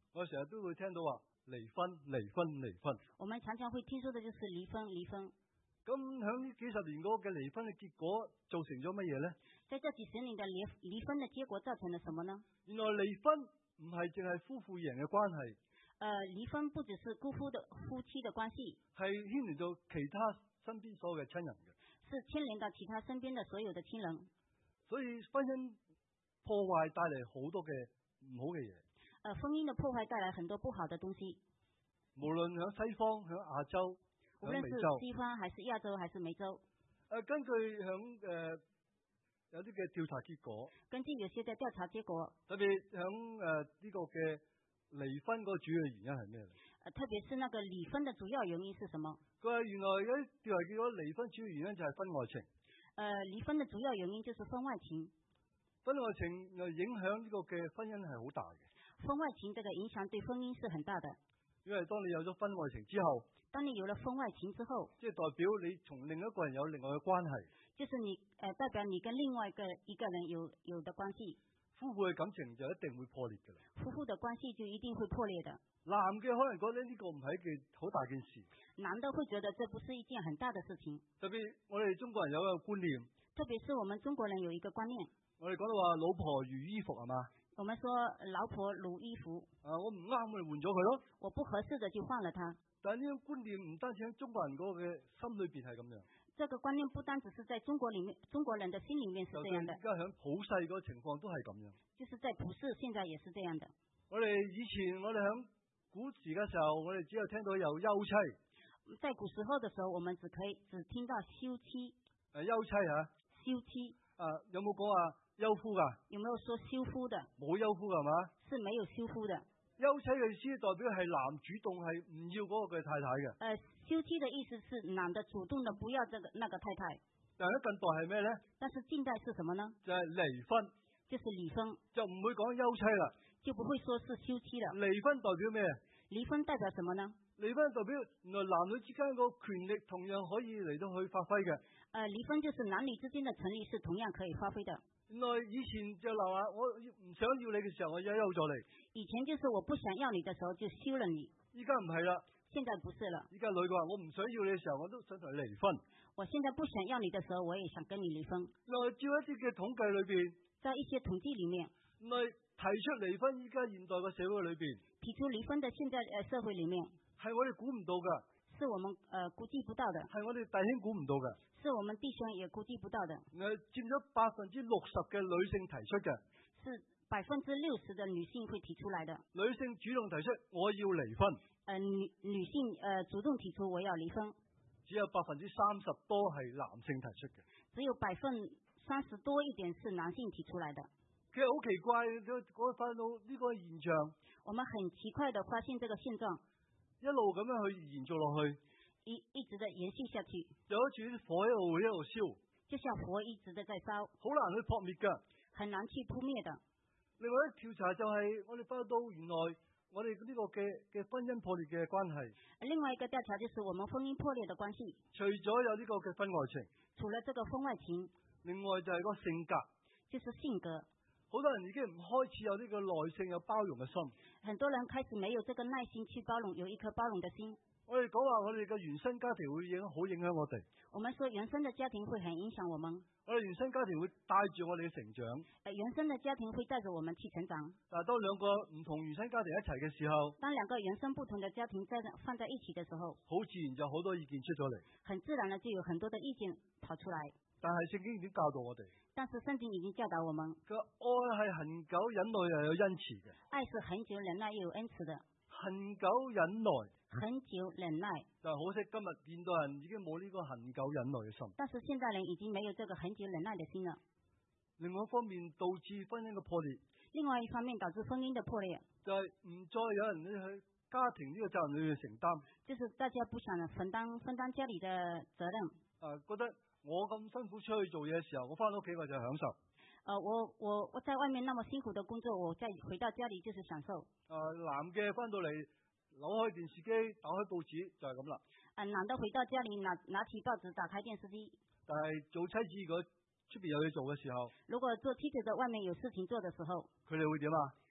我成日都會聽到話離婚、離婚、離婚。 我們常常會聽說的就是離婚、離婚。 咁響呢幾十年嗰個嘅離婚嘅結果造成咗乜嘢咧？ 在這幾十年的離離婚的結果造成了什麼呢？ 原來離婚唔係淨係夫婦二人嘅關係。 呃，離婚不只是夫婦的夫妻的關係， 係牽連到其他身邊所有嘅親人嘅。 是牽連到其他身邊的所有的親人。 所以婚姻破壞帶嚟好多嘅唔好嘅嘢。 呃，婚姻的破壞帶來很多不好的東西。 無論響西方、響亞洲、 無論是西方還是亞洲還是美洲。 誒，根據響誒、呃、有啲嘅調查結果， 根據有些嘅調查結果， 特別響誒呢個嘅離婚嗰個主要原因係咩咧？ 呃，特別是那個離婚的主要原因是什麼？ 佢話原來有啲調查結果離婚主要原因就係婚外情。 呃，離婚的主要原因就是婚外情。 婚外情又影響呢個嘅婚姻係好大嘅。 婚外情這個影響對婚姻是很大的。 因為當你有咗婚外情之後， 當你有了婚外情之後， 即係代表你同另一個人有另外嘅關係。 就是你誒、呃、代表你跟另外一個一個人有有的關係。 夫婦嘅感情就一定會破裂㗎啦。 夫婦的關係就一定會破裂的。 男嘅可能覺得呢個唔係一件好大件事。 男的會覺得這不是一件很大的事情。 特別我哋中國人有一個觀念。 特別是我們中國人有一個觀念。 我哋講到話老婆如衣服係嘛？ 我們說老婆如衣服。 啊，我唔啱，我哋換咗佢咯。 我不合適的就換了他。 但係呢種觀念唔單止喺中國人嗰個嘅心裏邊係咁樣。 這個觀念不單只是在中國裏面，中國人的心裏面是這樣的。 而家響普世嗰個情況都係咁樣。 就是在普世，現在也是這樣的。 我哋以前我哋響古時嘅時候，我哋只有聽到有休妻。 在古時候的時候，我們只可以只聽到休妻。 誒，休妻嚇。 休妻。 啊，有冇講話休夫㗎？ 有沒有說休夫的？ 冇休夫係嘛？ 是沒有休夫的。 休妻嘅意思代表係男主動係唔要嗰個嘅太太嘅。 誒、呃，休妻的意思是男的主動的不要這個那個太太。 但係近代係咩咧？ 但是近代是什麼呢？ 就係離婚。 就是離婚。就唔會講休妻啦。 就不會說是休妻了。 離婚代表咩？ 離婚代表什麼呢？ 離婚代表原來男女之間個權力同樣可以嚟到去發揮嘅。 誒、呃，離婚就是男女之間的權利是同樣可以發揮的。 原來以前就鬧下，我唔想要你嘅時候，我就休咗你。 以前就是我不想要你的時候就休了你。 依家唔係啦。 現在不是了。 依家女嘅話，我唔想要你嘅時候，我都想同你離婚。 我現在不想要你的時候，我也想跟你離婚。 原來照一啲嘅統計裏邊， 在一些統計裏面， 原來提出離婚，依家現代嘅社會裏邊， 提出離婚的現在誒社會裏面， 係我哋估唔到噶。 是我們誒、呃、估計不到的。 係我哋弟兄估唔到嘅。 是我們弟兄也估計不到的。 誒，佔咗百分之六十嘅女性提出嘅。 是百分之六十的女性會提出來的。 女性主動提出我要離婚。誒、 呃，女女性誒、呃、主動提出我要離婚。 只有百分之三十多係男性提出嘅。 只有百分三十多一點是男性提出來的。 其實好奇怪，我發到呢個現象。 我們很奇怪地發現這個現狀， 一路咁樣去延續落去。 一一直的延續下去， 有一處啲火一路一路燒， 就像火一直的在燒， 好難去撲滅噶， 很難去撲滅的。 另外一調查就係我哋發到原來我哋呢個嘅嘅婚姻破裂嘅關係。 另外一個調查就是我們婚姻破裂的關係。 除咗有呢個嘅婚外情， 除了這個婚外情， 另外就係個性格， 就是性格。 好多人已經唔開始有呢個耐性有包容嘅心， 很多人開始沒有這個耐心去包容，有一顆包容的心。 我哋講話我哋嘅原生家庭會影好影響我哋。 我們說原生的家庭會很影響我們。 我哋原生家庭會帶住我哋嘅成長。 誒，原生的家庭會帶着我們去成長。 但係當兩個唔同原生家庭一齊嘅時候， 當兩個原生不同的家庭在放在一起的時候， 好自然就好多意見出咗嚟。 很自然的就有很多的意見跑出來。 但係聖經已經教導我哋。 但是聖經已經教導我們。 個愛係恒久忍耐又有恩慈嘅。 愛是恒久忍耐又有恩慈的。 恒久忍耐。 很久忍耐， 但可惜今日現代人已經冇呢個恒久忍耐嘅心。 但是現代人已經沒有這個恒久忍耐的心了。 另外一方面導致婚姻嘅破裂。 另外一方面導致婚姻的破裂， 就係、是、唔再有人去家庭呢個責任裏去承擔。 就是大家不想分擔分擔家裏的責任。 啊，覺得我咁辛苦出去做嘢嘅時候，我翻到屋企我就享受。 呃，我我我在外面那麼辛苦的工作，我再回到家裏就是享受。 啊，男嘅翻到嚟，扭開電視機，打開報紙就係咁啦。 啊，男的回到家裏拿拿起報紙，打開電視機。 但係做妻子如果出邊有嘢做嘅時候， 如果做妻子的外面有事情做的時候， 佢哋會點啊？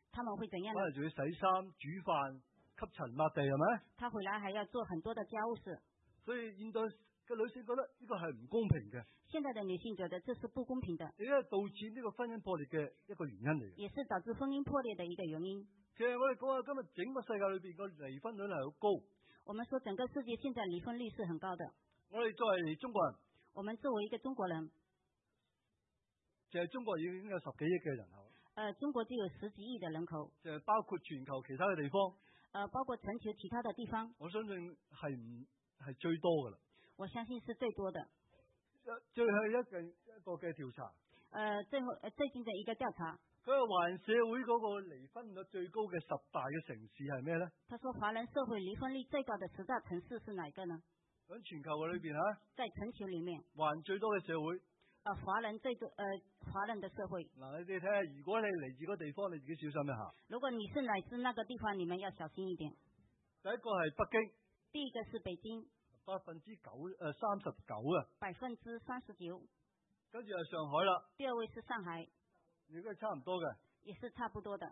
他們會怎樣翻嚟仲要洗衫、煮飯、吸塵、抹地，係咪？ 他回來還要做很多的家務事。 所以現代嘅女性覺得呢個係唔公平嘅， 現在的女性覺得這是不公平的， 亦都係導致呢個婚姻破裂嘅一個原因嚟嘅。 也是導致婚姻破裂的一個原因。 其實我哋講下今日整個世界裏邊個離婚率係好高。 我們說整個世界現在離婚率是很高的。 我哋作為中國人， 我們作為一個中國人， 就係中國已經有十幾億嘅人口。 呃，中國就有十幾億的人口， 就係包括全球其他嘅地方。 呃，包括全球其他的地方。 我相信係唔係最多噶啦。 我相信是最多的。 最後一個一個嘅調查。 呃，最後呃最近的一個調查。 佢話華人社會嗰個離婚率最高嘅十大嘅城市係咩咧？ 他說華人社會離婚率最高的十大城市是哪個呢？ 喺全球嘅裏邊啊。 在全球裏面。 華人最多嘅社會。 啊，華人最多，呃，華人的社會。 嗱，你哋睇下，如果你嚟自嗰個地方，你自己小心一下。 如果你是來自那個地方，你們要小心一點。 第一個係北京。 第一個是北京。 百分之九，誒三十九啊。 百分之三十九。 跟住係上海啦。 第二位是上海。 應該係差唔多嘅。 也是差不多的。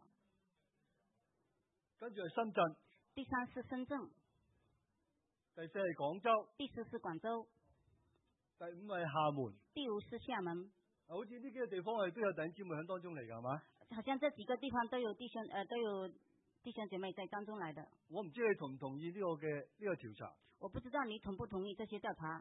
跟住係深圳。 第三是深圳。 第四係廣州。 第四是廣州。 第五係廈門。 第五是廈門。 好似呢幾個地方我哋都有弟兄姊妹喺當中嚟㗎，係嘛？ 好像這幾個地方都有弟兄，誒、呃、都有弟兄姐妹在當中來的。 我唔知你同唔同意呢個嘅呢個調查。 我不知道你同不同意這些調查。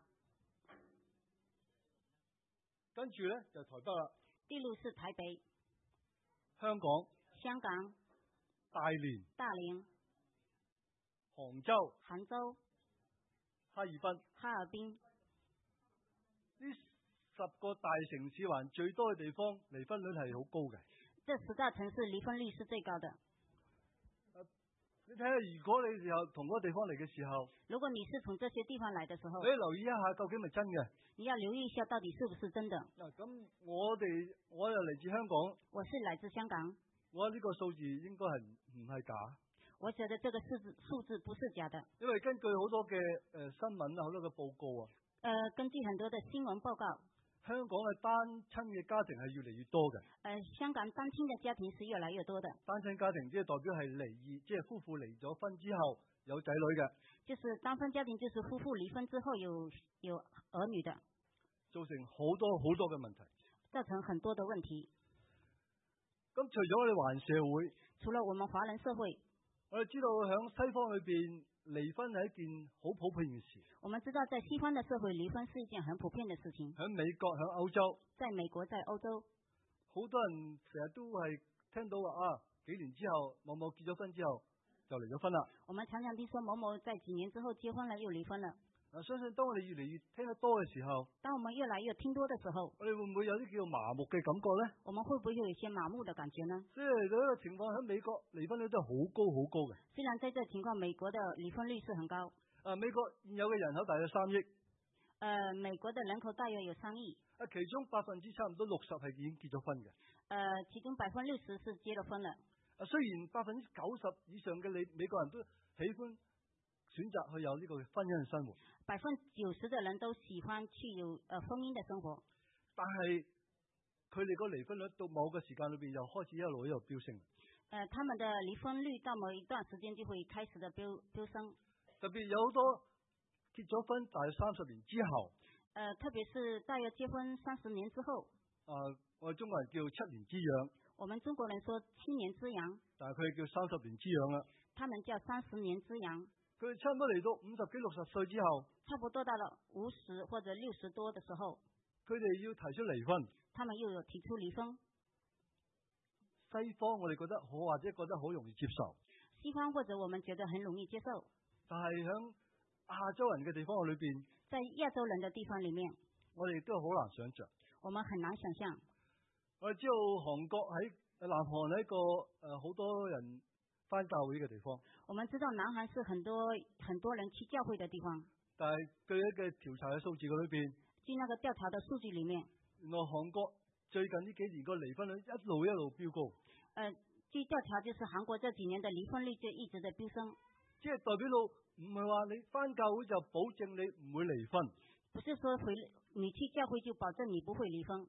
跟住咧就台北啦。 第六是台北。 香港。 香港。 大連。 大連。 杭州。 杭州。 哈爾濱。 哈爾濱。 呢十個大城市還最多嘅地方，離婚率係好高嘅。 這十大城市離婚率是最高的。 啊、你睇下，如果你時候同嗰個地方嚟嘅時候， 如果你是從這些地方來嘅時候， 你留意一下究竟係咪真嘅？ 你要留意一下到底是不是真的。 嗱、啊，咁我哋我又嚟自香港。 我是來自香港。 我呢個數字應該係唔係假？ 我覺得這個數字數字不是假的。 因為根據好多嘅誒、呃、新聞啊，好多嘅報告啊。 誒、呃，根據很多嘅新聞報告。 香港嘅單親嘅家庭係越嚟越多嘅。誒、 呃，香港單親嘅家庭是越來越多的。 單親家庭即係代表係離異，即係夫婦離咗婚之後有仔女嘅。 就是單親家庭，就是夫婦離婚之後有有兒女的。 造成好多好多嘅問題。 造成很多嘅問題。 咁除咗我哋華人社會， 除了我們華人社會， 我哋知道響西方裏邊離婚係一件好普遍嘅事。 我們知道在西方的社會離婚是一件很普遍的事情。 喺美國、喺歐洲， 在美國、在歐洲， 好多人成日都係聽到話啊，幾年之後某某結咗婚之後就離咗婚啦。 我們常常聽說某某在幾年之後結婚了又離婚了。 我相信當我哋越嚟越聽得多嘅時候， 當我們越來越聽多的時候， 我哋會唔會有啲叫麻木嘅感覺咧？ 我們會不會有一些麻木的感覺呢？ 所以呢個情況喺美國離婚率都係好高好高嘅。 雖然在這情況，美國的離婚率是很高。 啊，美國現有嘅人口大約三億。 呃，美國的人口大約有三億。 啊，其中百分之差唔多六十係已經結咗婚嘅。 呃，其中百分之六十是結咗婚了。 啊，雖然百分之九十以上嘅你美國人都喜歡選擇去有呢個婚姻嘅生活。 百分之九十的人都喜歡去有呃婚姻的生活， 但係佢哋個離婚率到某個時間裏邊又開始一路一路飆升。 呃，他們的離婚率到某一段時間就會開始的飆飆升。 特別有好多結咗婚大約三十年之後， 呃，特別是大約結婚三十年之後， 啊，我哋中國人叫七年之癢， 我們中國人說七年之癢， 但係佢哋叫三十年之癢啦。 他們叫三十年之癢。 佢哋差唔多嚟到五十幾六十歲之後， 差不多到了五十或者六十多的時候， 佢哋要提出離婚。 他們又有提出離婚。 西方我哋覺得好或者覺得好容易接受。 西方或者我們覺得很容易接受。 但係喺亞洲人嘅地方裏邊， 在亞洲人的地方裏面， 我哋都好難想象。 我們很難想象。 我哋知道韓國喺南韓係一個誒好、呃、多人返教會嘅地方。 我們知道南韓是很多很多人去教會的地方。 但係據一個調查嘅數字嘅裏邊， 據那個調查的數據裏面， 原來韓國最近呢幾年個離婚率一路一路飆高。 呃，據調查就是韓國這幾年的離婚率就一直在飆升。 即係代表到唔係話你返教會就保證你唔會離婚。 不是說回你去教會就保證你不會離婚。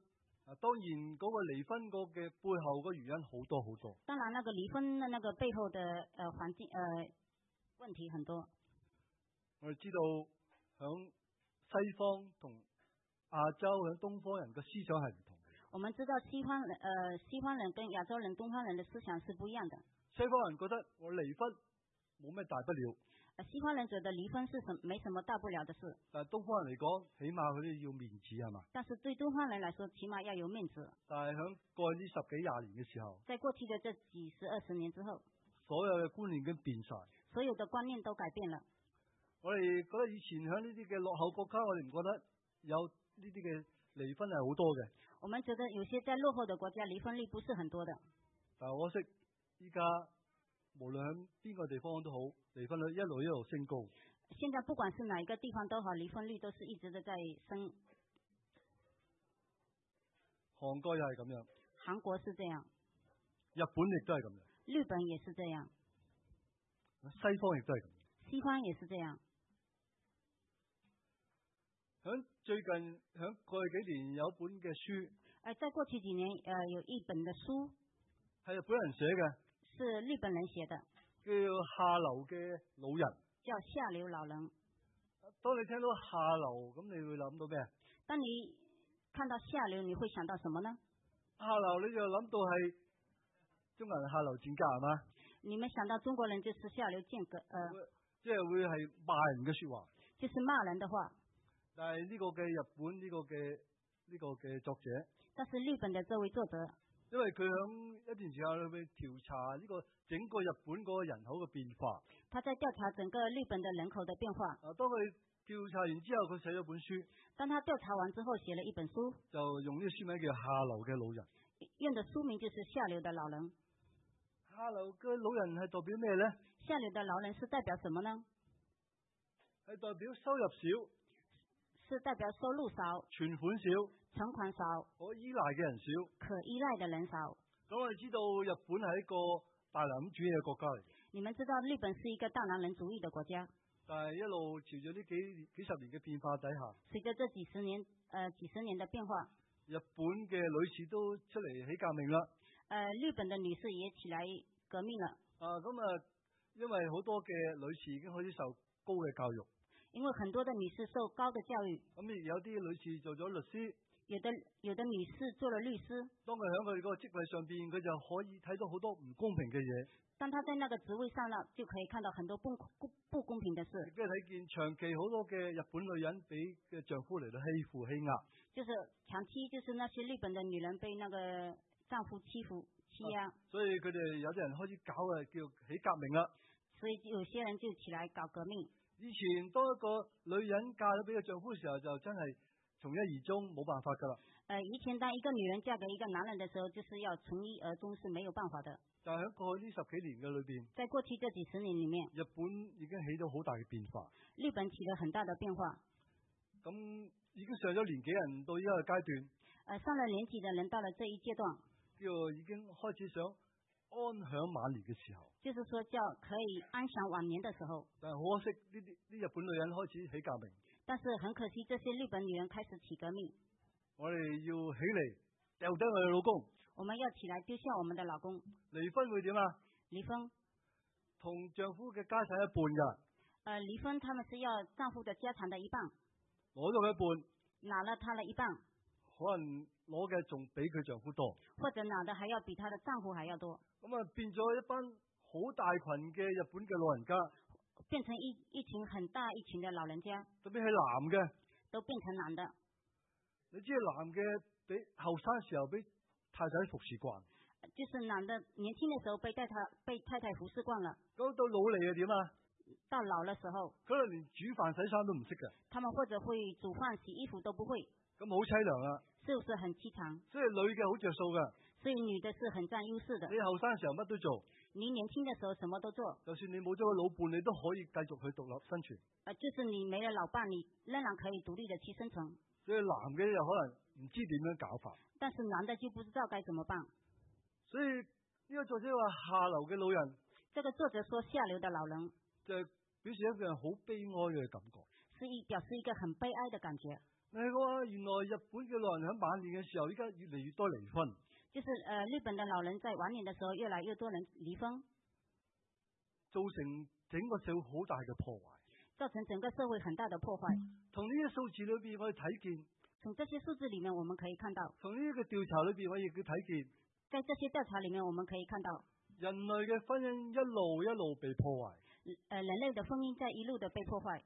啊，當然嗰個離婚個嘅背後個原因好多好多。 當然，那個離婚的那個背後的呃環境呃問題很多。 我哋知道響西方同亞洲響東方人嘅思想係唔同。 我們知道西方人呃西方人跟亞洲人、東方人的思想是不一樣的。 西方人覺得我離婚冇咩大不了。 西方人覺得離婚是什沒什麼大不了的事。 但係東方人嚟講，起碼佢都要面子係嘛？ 但是對東方人來說，起碼要有面子。 但係響過去呢十幾廿年嘅時候， 在過去的這幾十二十年之後， 所有嘅觀念已經變晒， 所有的觀念都改變了。 我哋覺得以前響呢啲嘅落後國家，我哋唔覺得有呢啲嘅離婚係好多嘅。 我們覺得有些在落後的國家離婚率不是很多的。 但係可惜，依家無論喺邊個地方都好，離婚率一路一路升高。 現在不管是哪一個地方都好，離婚率都是一直的在升。 韓國又係咁樣， 韓國是這樣， 日本亦都係咁樣， 日本也是這樣， 西方亦都係咁， 西方也是這樣。 響最近響過去幾年有一本嘅書， 誒，在過去幾年，誒、呃，有一本嘅書係日本人寫嘅， 是日本人寫的， 叫下流嘅老人， 叫下流老人。 當你聽到下流，咁你會諗到咩？ 當你看到下流，你會想到什麼呢？ 下流你就諗到係中國人下流賤格係嘛？ 你們想到中國人就是下流賤格，誒、呃， 即係會係罵人嘅說話， 就是罵人的話。 但係呢個嘅日本呢個嘅呢個嘅作者， 但是日本的這位作者， 因為佢響一段時間裏邊調查呢個整個日本嗰個人口嘅變化， 他在調查整個日本的人口的變化。 啊，當佢調查完之後，佢寫咗本書。 當他調查完之後，寫了一本書， 就用呢個書名叫《下流嘅老人》。 用的書名就是《下流的老人》。 下流嘅老人係代表咩咧？ 下流的老人是代表什麼呢？ 係代表收入少， 是代表收入少， 存款少， 存款少， 可依賴嘅人少， 可依賴的人少。 咁我哋知道日本係一個大男人主義嘅國家嚟。 你們知道日本是一個大男人主義的國家。 但係一路朝住呢幾幾十年嘅變化底下， 隨着這幾十年，誒、呃、幾十年的變化， 日本嘅女士都出嚟起革命啦。 誒、呃，日本的女士也起來革命了。 啊，咁啊，因為好多嘅女士已經開始受高嘅教育， 因為很多的女士受高的教育， 咁亦有啲女士做咗律師， 有的有的女士做了律師。 當佢喺佢嗰個職位上邊，佢就可以睇到好多唔公平嘅嘢。 當他在那個職位上呢，就可以看到很多不不不公平的事。 亦都睇見長期好多嘅日本女人俾嘅丈夫嚟到欺負欺壓。就是長期就是那些日本的女人被那個丈夫欺負欺壓。 啊，所以佢哋有啲人開始搞啊，叫起革命啦。 所以有些人就起來搞革命。 以前當一個女人嫁咗俾個丈夫嘅時候，就真係從一而終，冇辦法噶啦。 誒、呃，以前當一個女人嫁給一個男人的時候，就是要從一而終，是沒有辦法的。 但係喺過去呢十幾年嘅裏邊， 在過去這幾十年裏面， 日本已經起到好大嘅變化。 日本起了很大的變化。 咁已經上咗年紀人到呢個階段。誒、 呃，上了年紀的人到了這一階段， 叫已經開始想安享晚年嘅時候。 就是說叫可以安享晚年的時候。 但係可惜呢啲呢日本女人開始起革命。 但是很可惜，這些日本女人開始起革命。 我哋要起嚟掉低我哋老公。 我們要起來丟下我們的老公。 離婚會點啊？ 離婚同丈夫嘅家產一半㗎。誒、 呃，離婚他們是要丈夫的家產的一半。 攞咗佢一半。 拿了他的一半。 可能攞嘅仲比佢丈夫多。 或者拿的還要比他的丈夫還要多。 咁啊，變咗一班好大群嘅日本嘅老人家。 變成一一群很大一群的老人家。 特別係男嘅。 都變成男的。 你知係男嘅俾後生時候俾太太服侍慣， 就是男的年輕嘅時候被太太被太太服侍慣了。 咁到老嚟係點啊？ 到老嘅時候， 可能連煮飯洗衫都唔識嘅。 他們或者會煮飯洗衣服都不會。 咁好凄涼啊！ 是不是很淒慘？ 所以女嘅好着數噶。 所以女的是很佔優勢的。 你後生時候乜都做。 你年輕嘅時候什麼都做。 就算你冇咗個老伴，你都可以繼續去獨立生存。 啊，就是你沒了老伴，你仍然可以獨立的去生存。 所以男嘅又可能唔知點樣搞法。 但是男的就不知道該怎麼辦。 所以呢個作者話下流嘅老人。 這個作者說下流的老人， 就表示一個人好悲哀嘅感覺。 是一表示一個很悲哀的感覺。 你講原來日本嘅老人喺晚年嘅時候，依家越嚟越多離婚， 就是呃日本的老人在晚年的時候，越來越多人離婚， 造成整個社會好大嘅破壞， 造成整個社會很大的破壞。 從呢啲數字裏邊，我哋睇見， 從這些數字裡面，我們可以看到， 從呢個調查裏邊，我亦都睇見， 在這些調查裡面，我們可以看到， 人類嘅婚姻一路一路被破壞。 呃，人類的婚姻在一路的被破壞。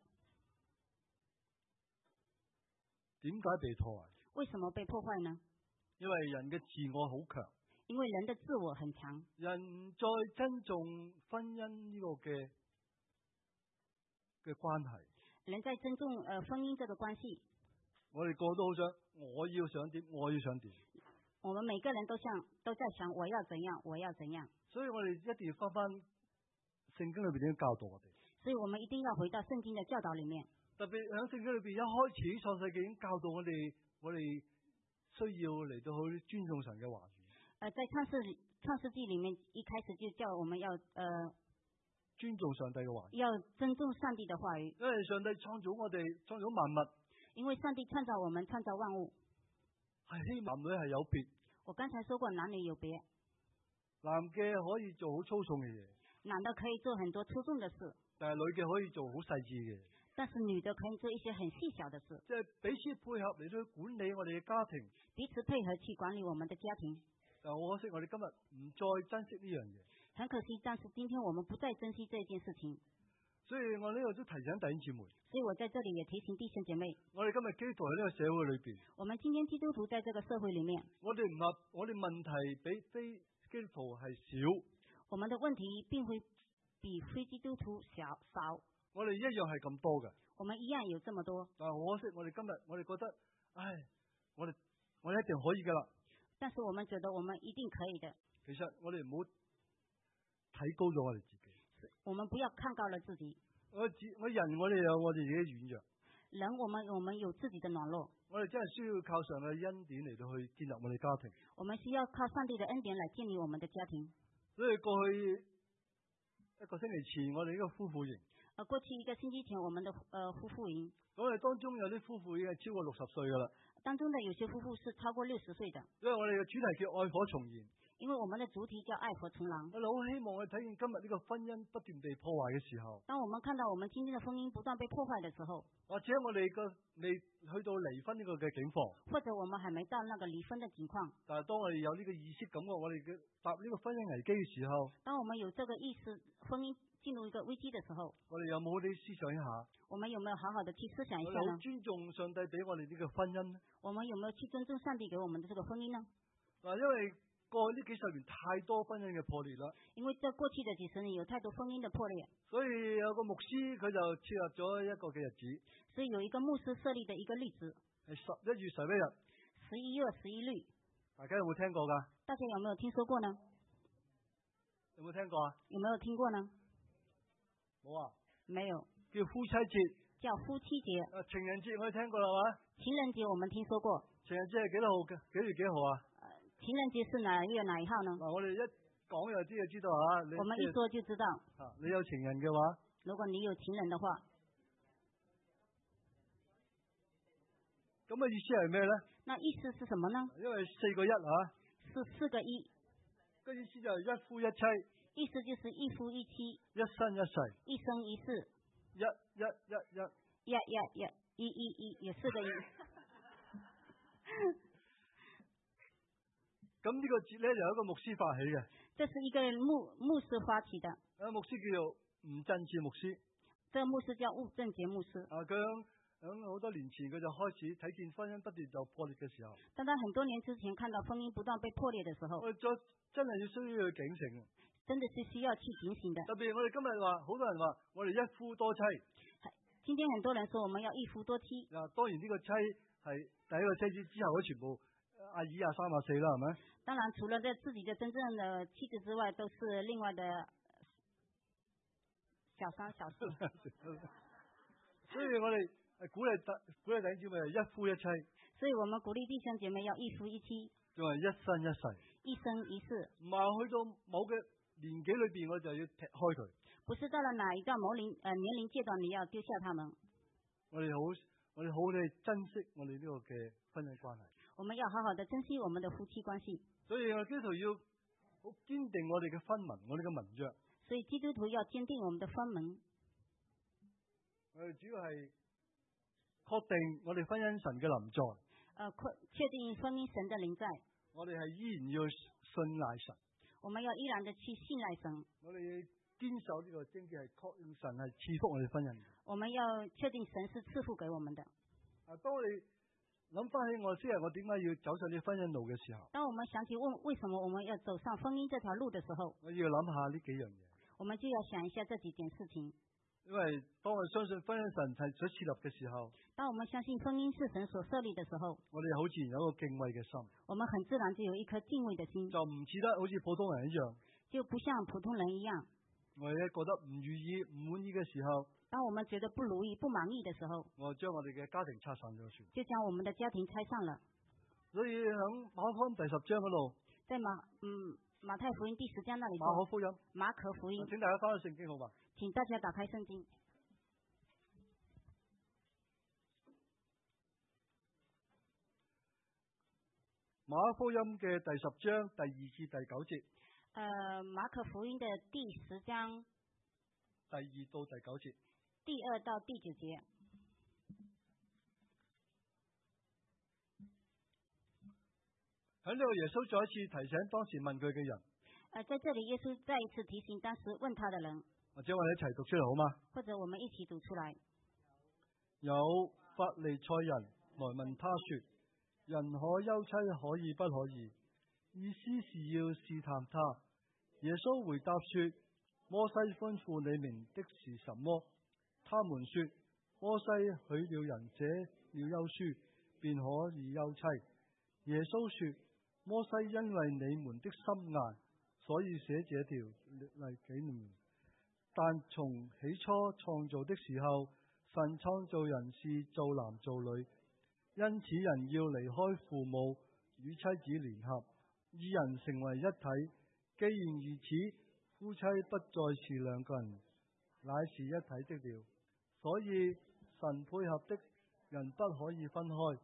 點解被破壞？ 為什麼被破壞呢？ 因為人嘅自我好強， 因為人的自我很強， 人唔再珍重婚姻呢個嘅嘅關係。 人在尊重呃婚姻這個關係。 我哋個個都好想，我要想點，我要想點。 我們每個人都想都在想我要怎樣，我要怎樣。 所以我哋一定要翻翻聖經裏邊點樣教導我哋。 所以我們一定要回到聖經的教導裡面。 特別喺聖經裏邊一開始創世記已經教導我哋，我哋需要嚟到去尊重神嘅話語。 呃，在創世創世紀裡面一開始就叫我們要呃尊重上帝嘅話語， 要尊重上帝的話語。 因為上帝創造我哋，創造萬物。 因為上帝創造我們，創造萬物， 係希望男女係有別。 我剛才說過男女有別， 男嘅可以做好粗重嘅嘢， 男的可以做很多粗重的事， 但係女嘅可以做好細緻嘅。 但是女的可以做一些很細小的事， 即係彼此配合嚟到去管理我哋嘅家庭。 彼此配合去管理我們的家庭。 但好可惜，我哋今日唔再珍惜呢樣嘢。 很可惜，但是今天我們不再珍惜這件事情。 所以我呢度都提醒弟兄姊妹。 所以我在這裡也提醒弟兄姐妹。 我哋今日基督徒喺呢個社會裏邊。 我們今天基督徒在這個社會裡面。 我哋唔係我哋問題比非基督徒係少。 我們的問題並會比非基督徒小少。 我哋一樣係咁多嘅。 我們一樣有這麼多。 但係可惜，我哋今日我哋覺得，唉，我哋我哋一定可以噶啦。 但是我們覺得我們一定可以的。 其實我哋唔好睇高咗我哋自己。 我們不要看高了自己。 我自我人我哋有我哋自己軟弱。 人我們我們有自己的軟弱。 我哋真係需要靠上帝嘅恩典嚟到去建立我哋家庭。 我們需要靠上帝的恩典來建立我們的家庭。 所以過去一個星期前，我哋呢個夫婦營。 呃，過去一個星期前，我們的呃夫婦營。 咁我哋當中有啲夫婦已經係超過六十歲噶啦。 當中的有些夫婦是超過六十歲的。 因為我哋嘅主題叫愛火重燃。 因為我們的主題叫愛火重燃。 我哋好希望我哋睇見今日呢個婚姻不斷被破壞嘅時候。 當我們看到我們今天的婚姻不斷被破壞的時候。 或者我哋個未去到離婚呢個嘅境況。 或者我們還沒到那個離婚的情況。 但係當我哋有呢個意識感覺，我哋嘅踏呢個婚姻危機嘅時候。 當我們有這個意識，婚姻進入一個危機的時候。 我哋有冇啲思想一下？ 我們有沒有好好的去思想一下呢？ 我哋好尊重上帝俾我哋呢個婚姻呢？ 我們有沒有去尊重上帝給我們的這個婚姻呢？ 嗱，因為過去呢幾十年太多婚姻嘅破裂啦。因為在過去的幾十年有太多婚姻的破裂。 所以有個牧師佢就設立咗一個嘅日子。 所以有一個牧師設立的一個例子。 係十一月十一日。 十一月十一日。 大家有冇聽過㗎？ 大家有沒有聽說過呢？ 有冇聽過啊？ 有沒有聽過呢？ 冇啊。 沒有。 叫夫妻節。 叫夫妻節。 啊，情人節我哋聽過啦嘛？ 情人節我們聽說過。 情人節係幾多號嘅？幾月幾號啊？ 情人節是哪月哪一號呢？ 嗱，我哋一講就知就知道啊。 我們一說就知道。 啊，你有情人嘅話， 如果你有情人的話， 咁嘅意思係咩咧？ 那意思是什麼呢？ 因為四個一啊。 是四個一。 個意思就係一夫一妻。 意思就是一夫一妻。 一生一世。 一生一世。 一一一一。 一一一一一一，有四個一。 咁呢個節咧，由一個牧師發起嘅。 這是一個牧牧師發起的。 啊，牧師叫做吳振志牧師。 這個牧師叫吳振杰牧師。 啊，佢響好多年前佢就開始睇見婚姻不斷就破裂嘅時候。 當他很多年之前看到婚姻不斷被破裂的時候。 我哋再真係要需要去警醒。 真的是需要去警醒的。 特別我哋今日話，好多人話我哋一夫多妻。 今天很多人說我們要一夫多妻。 啊，當然呢個妻係第一個妻子之後嘅全部阿二啊三啊四啦，係咪？ 當然，除了這自己的真正的妻子之外，都是另外的小三小四。 所以我哋鼓勵弟鼓勵弟兄姊妹係一夫一妻。 所以我們鼓勵弟兄姐妹要一夫一妻。 仲係一生一世。 一生一世。 唔係去到某嘅年紀裏邊，我就要踢開佢。 不是到了哪一段某齡呃年齡階段，你要丟下他們。 我哋好我哋好好地珍惜我哋呢個嘅婚姻關係。 我們要好好的珍惜我們的夫妻關係。 所以我基督徒要好堅定我哋嘅婚盟，我哋嘅盟約。 所以基督徒要堅定我們的婚盟。 我哋主要係確定我哋婚姻神嘅臨在。 呃，確確定婚姻神的臨在。 我哋係依然要信賴神。 我們要依然的去信賴神。 我哋堅守呢個貞潔係確認神係賜福我哋婚姻。 我們要確定神是賜福給我們的。 啊，當我哋諗翻起我昔日我點解要走上呢婚姻路嘅時候， 當我們想起問為什麼我們要走上婚姻這條路的時候， 我要諗下呢幾樣嘢。 我們就要想一下這幾件事情。 因為當我哋相信婚姻神係所設立嘅時候， 當我們相信婚姻是神所設立的時候， 我哋好自然有一個敬畏嘅心。 我們很自然就有一顆敬畏的心， 就唔似得好似普通人一樣， 就不像普通人一樣。 我哋覺得唔如意、唔滿意嘅時候， 當我們覺得不如意、不滿意的時候， 我將我哋嘅家庭拆散咗算。 就將我們的家庭拆散了。 所以喺馬可福音第十章嗰度， 在馬嗯馬太福音第十章那裡， 馬可福音， 馬可福音， 請大家翻去聖經好嘛？ 請大家打開聖經。 馬可福音嘅第十章第二至第九節。 呃，馬可福音的第十章第二到第九節。 第二到第九節。 喺呢度耶穌再一次提醒當時問佢嘅人。 呃，在這裡耶穌再一次提醒當時問他的人。 或者我哋一齊讀出嚟好嗎？ 或者我們一起讀出來。 有法利賽人來問他說：人可休妻可以不可以？意思是要試探他。耶穌回答說：摩西吩咐你們的是什麼？他們說：摩西許了人寫了休書，便可以休妻。耶穌說：摩西因為你們的心硬，所以寫這條例給你們。但從起初創造的時候，神創造人是做男做女，因此人要離開父母與妻子聯合，二人成為一體。既然如此，夫妻不再是兩個人，乃是一體的了。所以神配合的人不可以分開。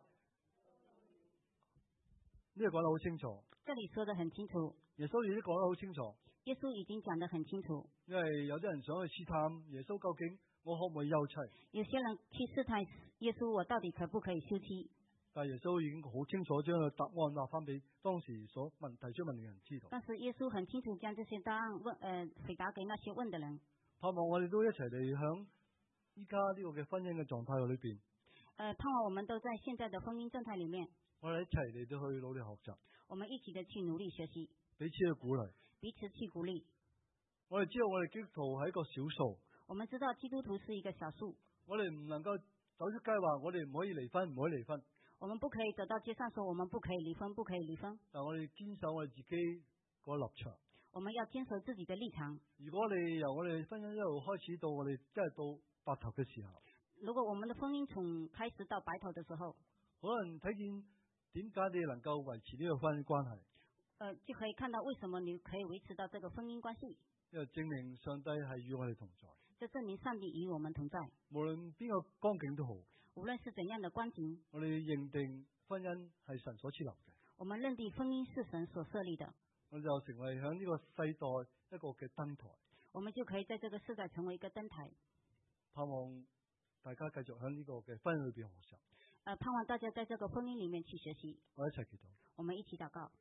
呢個講得好清楚。 這裡說得很清楚。 耶穌已經講得好清楚。 耶穌已經講得很清楚。 因為有啲人想去試探耶穌，究竟我可唔可以休妻？ 有些人去試探耶穌，我到底可不可以休妻？ 但耶穌已經好清楚將個答案話翻俾當時所問提出問嘅人知道。 但是耶穌很清楚將這些答案問，呃，回答給那些問的人。 盼望我哋都一齊嚟響依家呢個嘅婚姻嘅狀態裏邊。 呃，盼望我們都在現在的婚姻狀態裡面。 我哋一齊嚟到去努力學習。 我們一起的去努力學習。 彼此去鼓勵。 彼此去鼓勵。 我哋知道我哋基督徒係一個少數。 我們知道基督徒是一個少數。 我哋唔能夠走出街話，我哋唔可以離婚，唔可以離婚。 我們不可以走到街上說我們不可以離婚，不可以離婚。 但我哋堅守我哋自己個立場。 我們要堅守自己的立場。 如果你由我哋婚姻一路開始到我哋真係到白頭嘅時候， 如果我們的婚姻從開始到白頭的時候， 可能睇見點解你能夠維持呢個婚姻關係？ 呃，就可以看到為什麼你可以維持到這個婚姻關係。 因為證明上帝係與我哋同在。 這證明上帝與我們同在。 無論邊個光景都好。 無論是怎樣的光景。 我哋認定婚姻係神所設立嘅。 我們認定婚姻是神所設立的。 我就成為響呢個世代一個嘅燈台。 我們就可以在這個世代成為一個燈台。 盼望大家繼續響呢個嘅婚姻裏邊學習。 呃，盼望大家在這個婚姻裡面去學習。 我一齊祈禱。 我們一起禱告。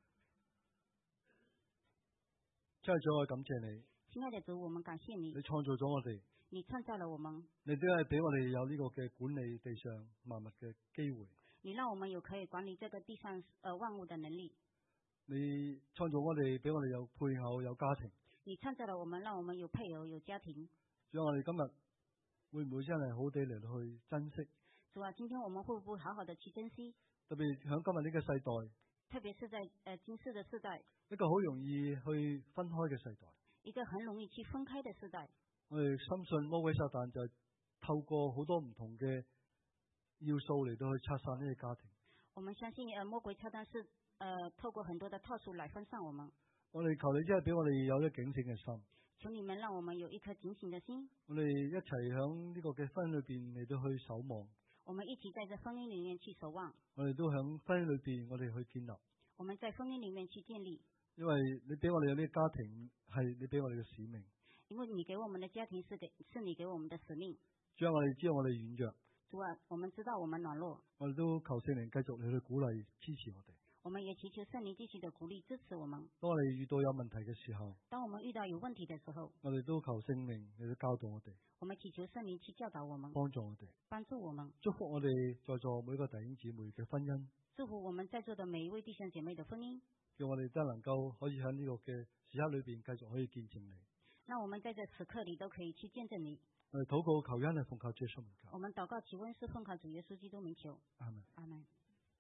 親愛的主，我感謝你。 親愛的主，我們感謝你。 你創造咗我哋。 你創造了我們。 你都係俾我哋有呢個嘅管理地上萬物嘅機會。 你讓我們有可以管理這個地上呃萬物的能力。 你創造我哋，俾我哋有配偶有家庭。 你創造了我們，讓我們有配偶有家庭。 主啊，我哋今日會唔會真係好地嚟到去珍惜？ 主啊，今天我們會不會好好的去珍惜？ 特別響今日呢個世代。 特別是在呃今世的世代。一個好容易去分開嘅世代。 一個很容易去分開的世代。 我哋深信魔鬼撒旦就係透過好多唔同嘅要素嚟到去拆散呢個家庭。 我們相信誒魔鬼撒旦是誒、呃、透過很多的套數來分散我們。 我哋求你真係俾我哋有一警醒嘅心。 求你們讓我們有一顆警醒的心。 我哋一齊響呢個嘅婚姻裏邊嚟到去守望。 我們一起在這婚姻裡面去守望。 我哋都喺婚姻裏邊，我哋去建立。 我們在婚姻裡面去建立。 因為你俾我哋有呢個家庭，係你俾我哋嘅使命。 因為你給我們的家庭是給是你給我們的使命。 主啊，我哋知道我哋軟弱。 主啊，我們知道我們軟弱。 我哋都求聖靈繼續嚟去鼓勵支持我哋。 我們也祈求聖靈繼續的鼓勵支持我們。 當我哋遇到有問題嘅時候， 當我們遇到有問題嘅時候， 我哋都求聖靈嚟去教導我哋。 我們祈求聖靈去教導我們， 幫助我哋， 幫助我們， 祝福我哋在座每個弟兄姊妹嘅婚姻。 祝福我們在座的每一位弟兄姐妹的婚姻。 叫我哋真能夠可以喺呢個嘅時刻裏邊繼續可以見證你。 那我們在這時刻裏都可以去見證你。 我哋禱告求恩係奉靠主耶穌名求。 我們禱告求恩是奉靠主耶穌基督名求。 阿門。 阿門。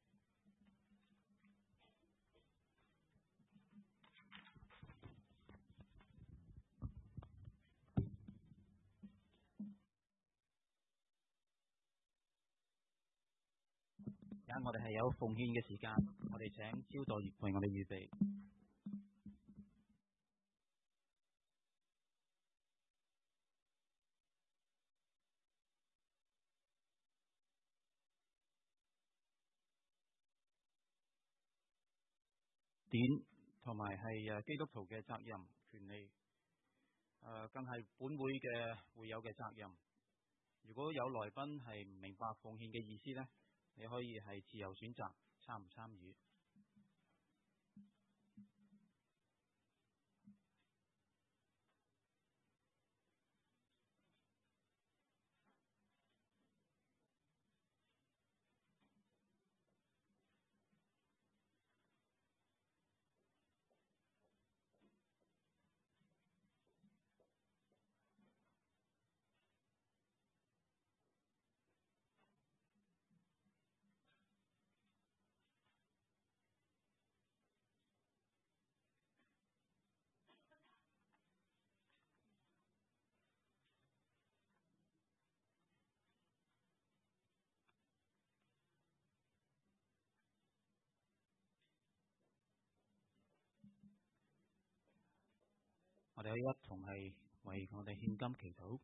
而家我哋係有奉獻嘅時間，我哋請招待員為我哋預備。典同埋係誒基督徒嘅責任、權利，誒、呃、更係本會嘅會友嘅責任。如果有來賓係唔明白奉獻嘅意思呢，你可以係自由選擇參唔參與。我哋可以一同係為我哋獻金祈禱。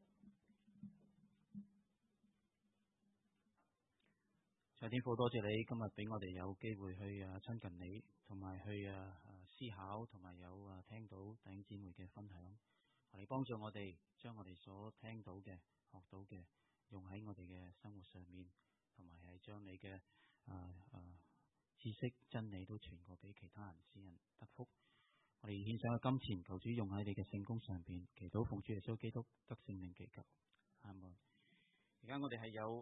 上天父，多謝你今日俾我哋有機會去啊親近你，同埋去啊思考，同埋有啊聽到弟兄姊妹嘅分享。求你幫助我哋將我哋所聽到嘅、學到嘅，用喺我哋嘅生活上面，同埋係將你嘅啊啊知識、真理都傳過俾其他人，使人得福。我哋獻上嘅金錢，求主用喺你嘅聖工上邊，祈禱奉主耶穌基督得聖靈祈求，阿門。而家我哋係有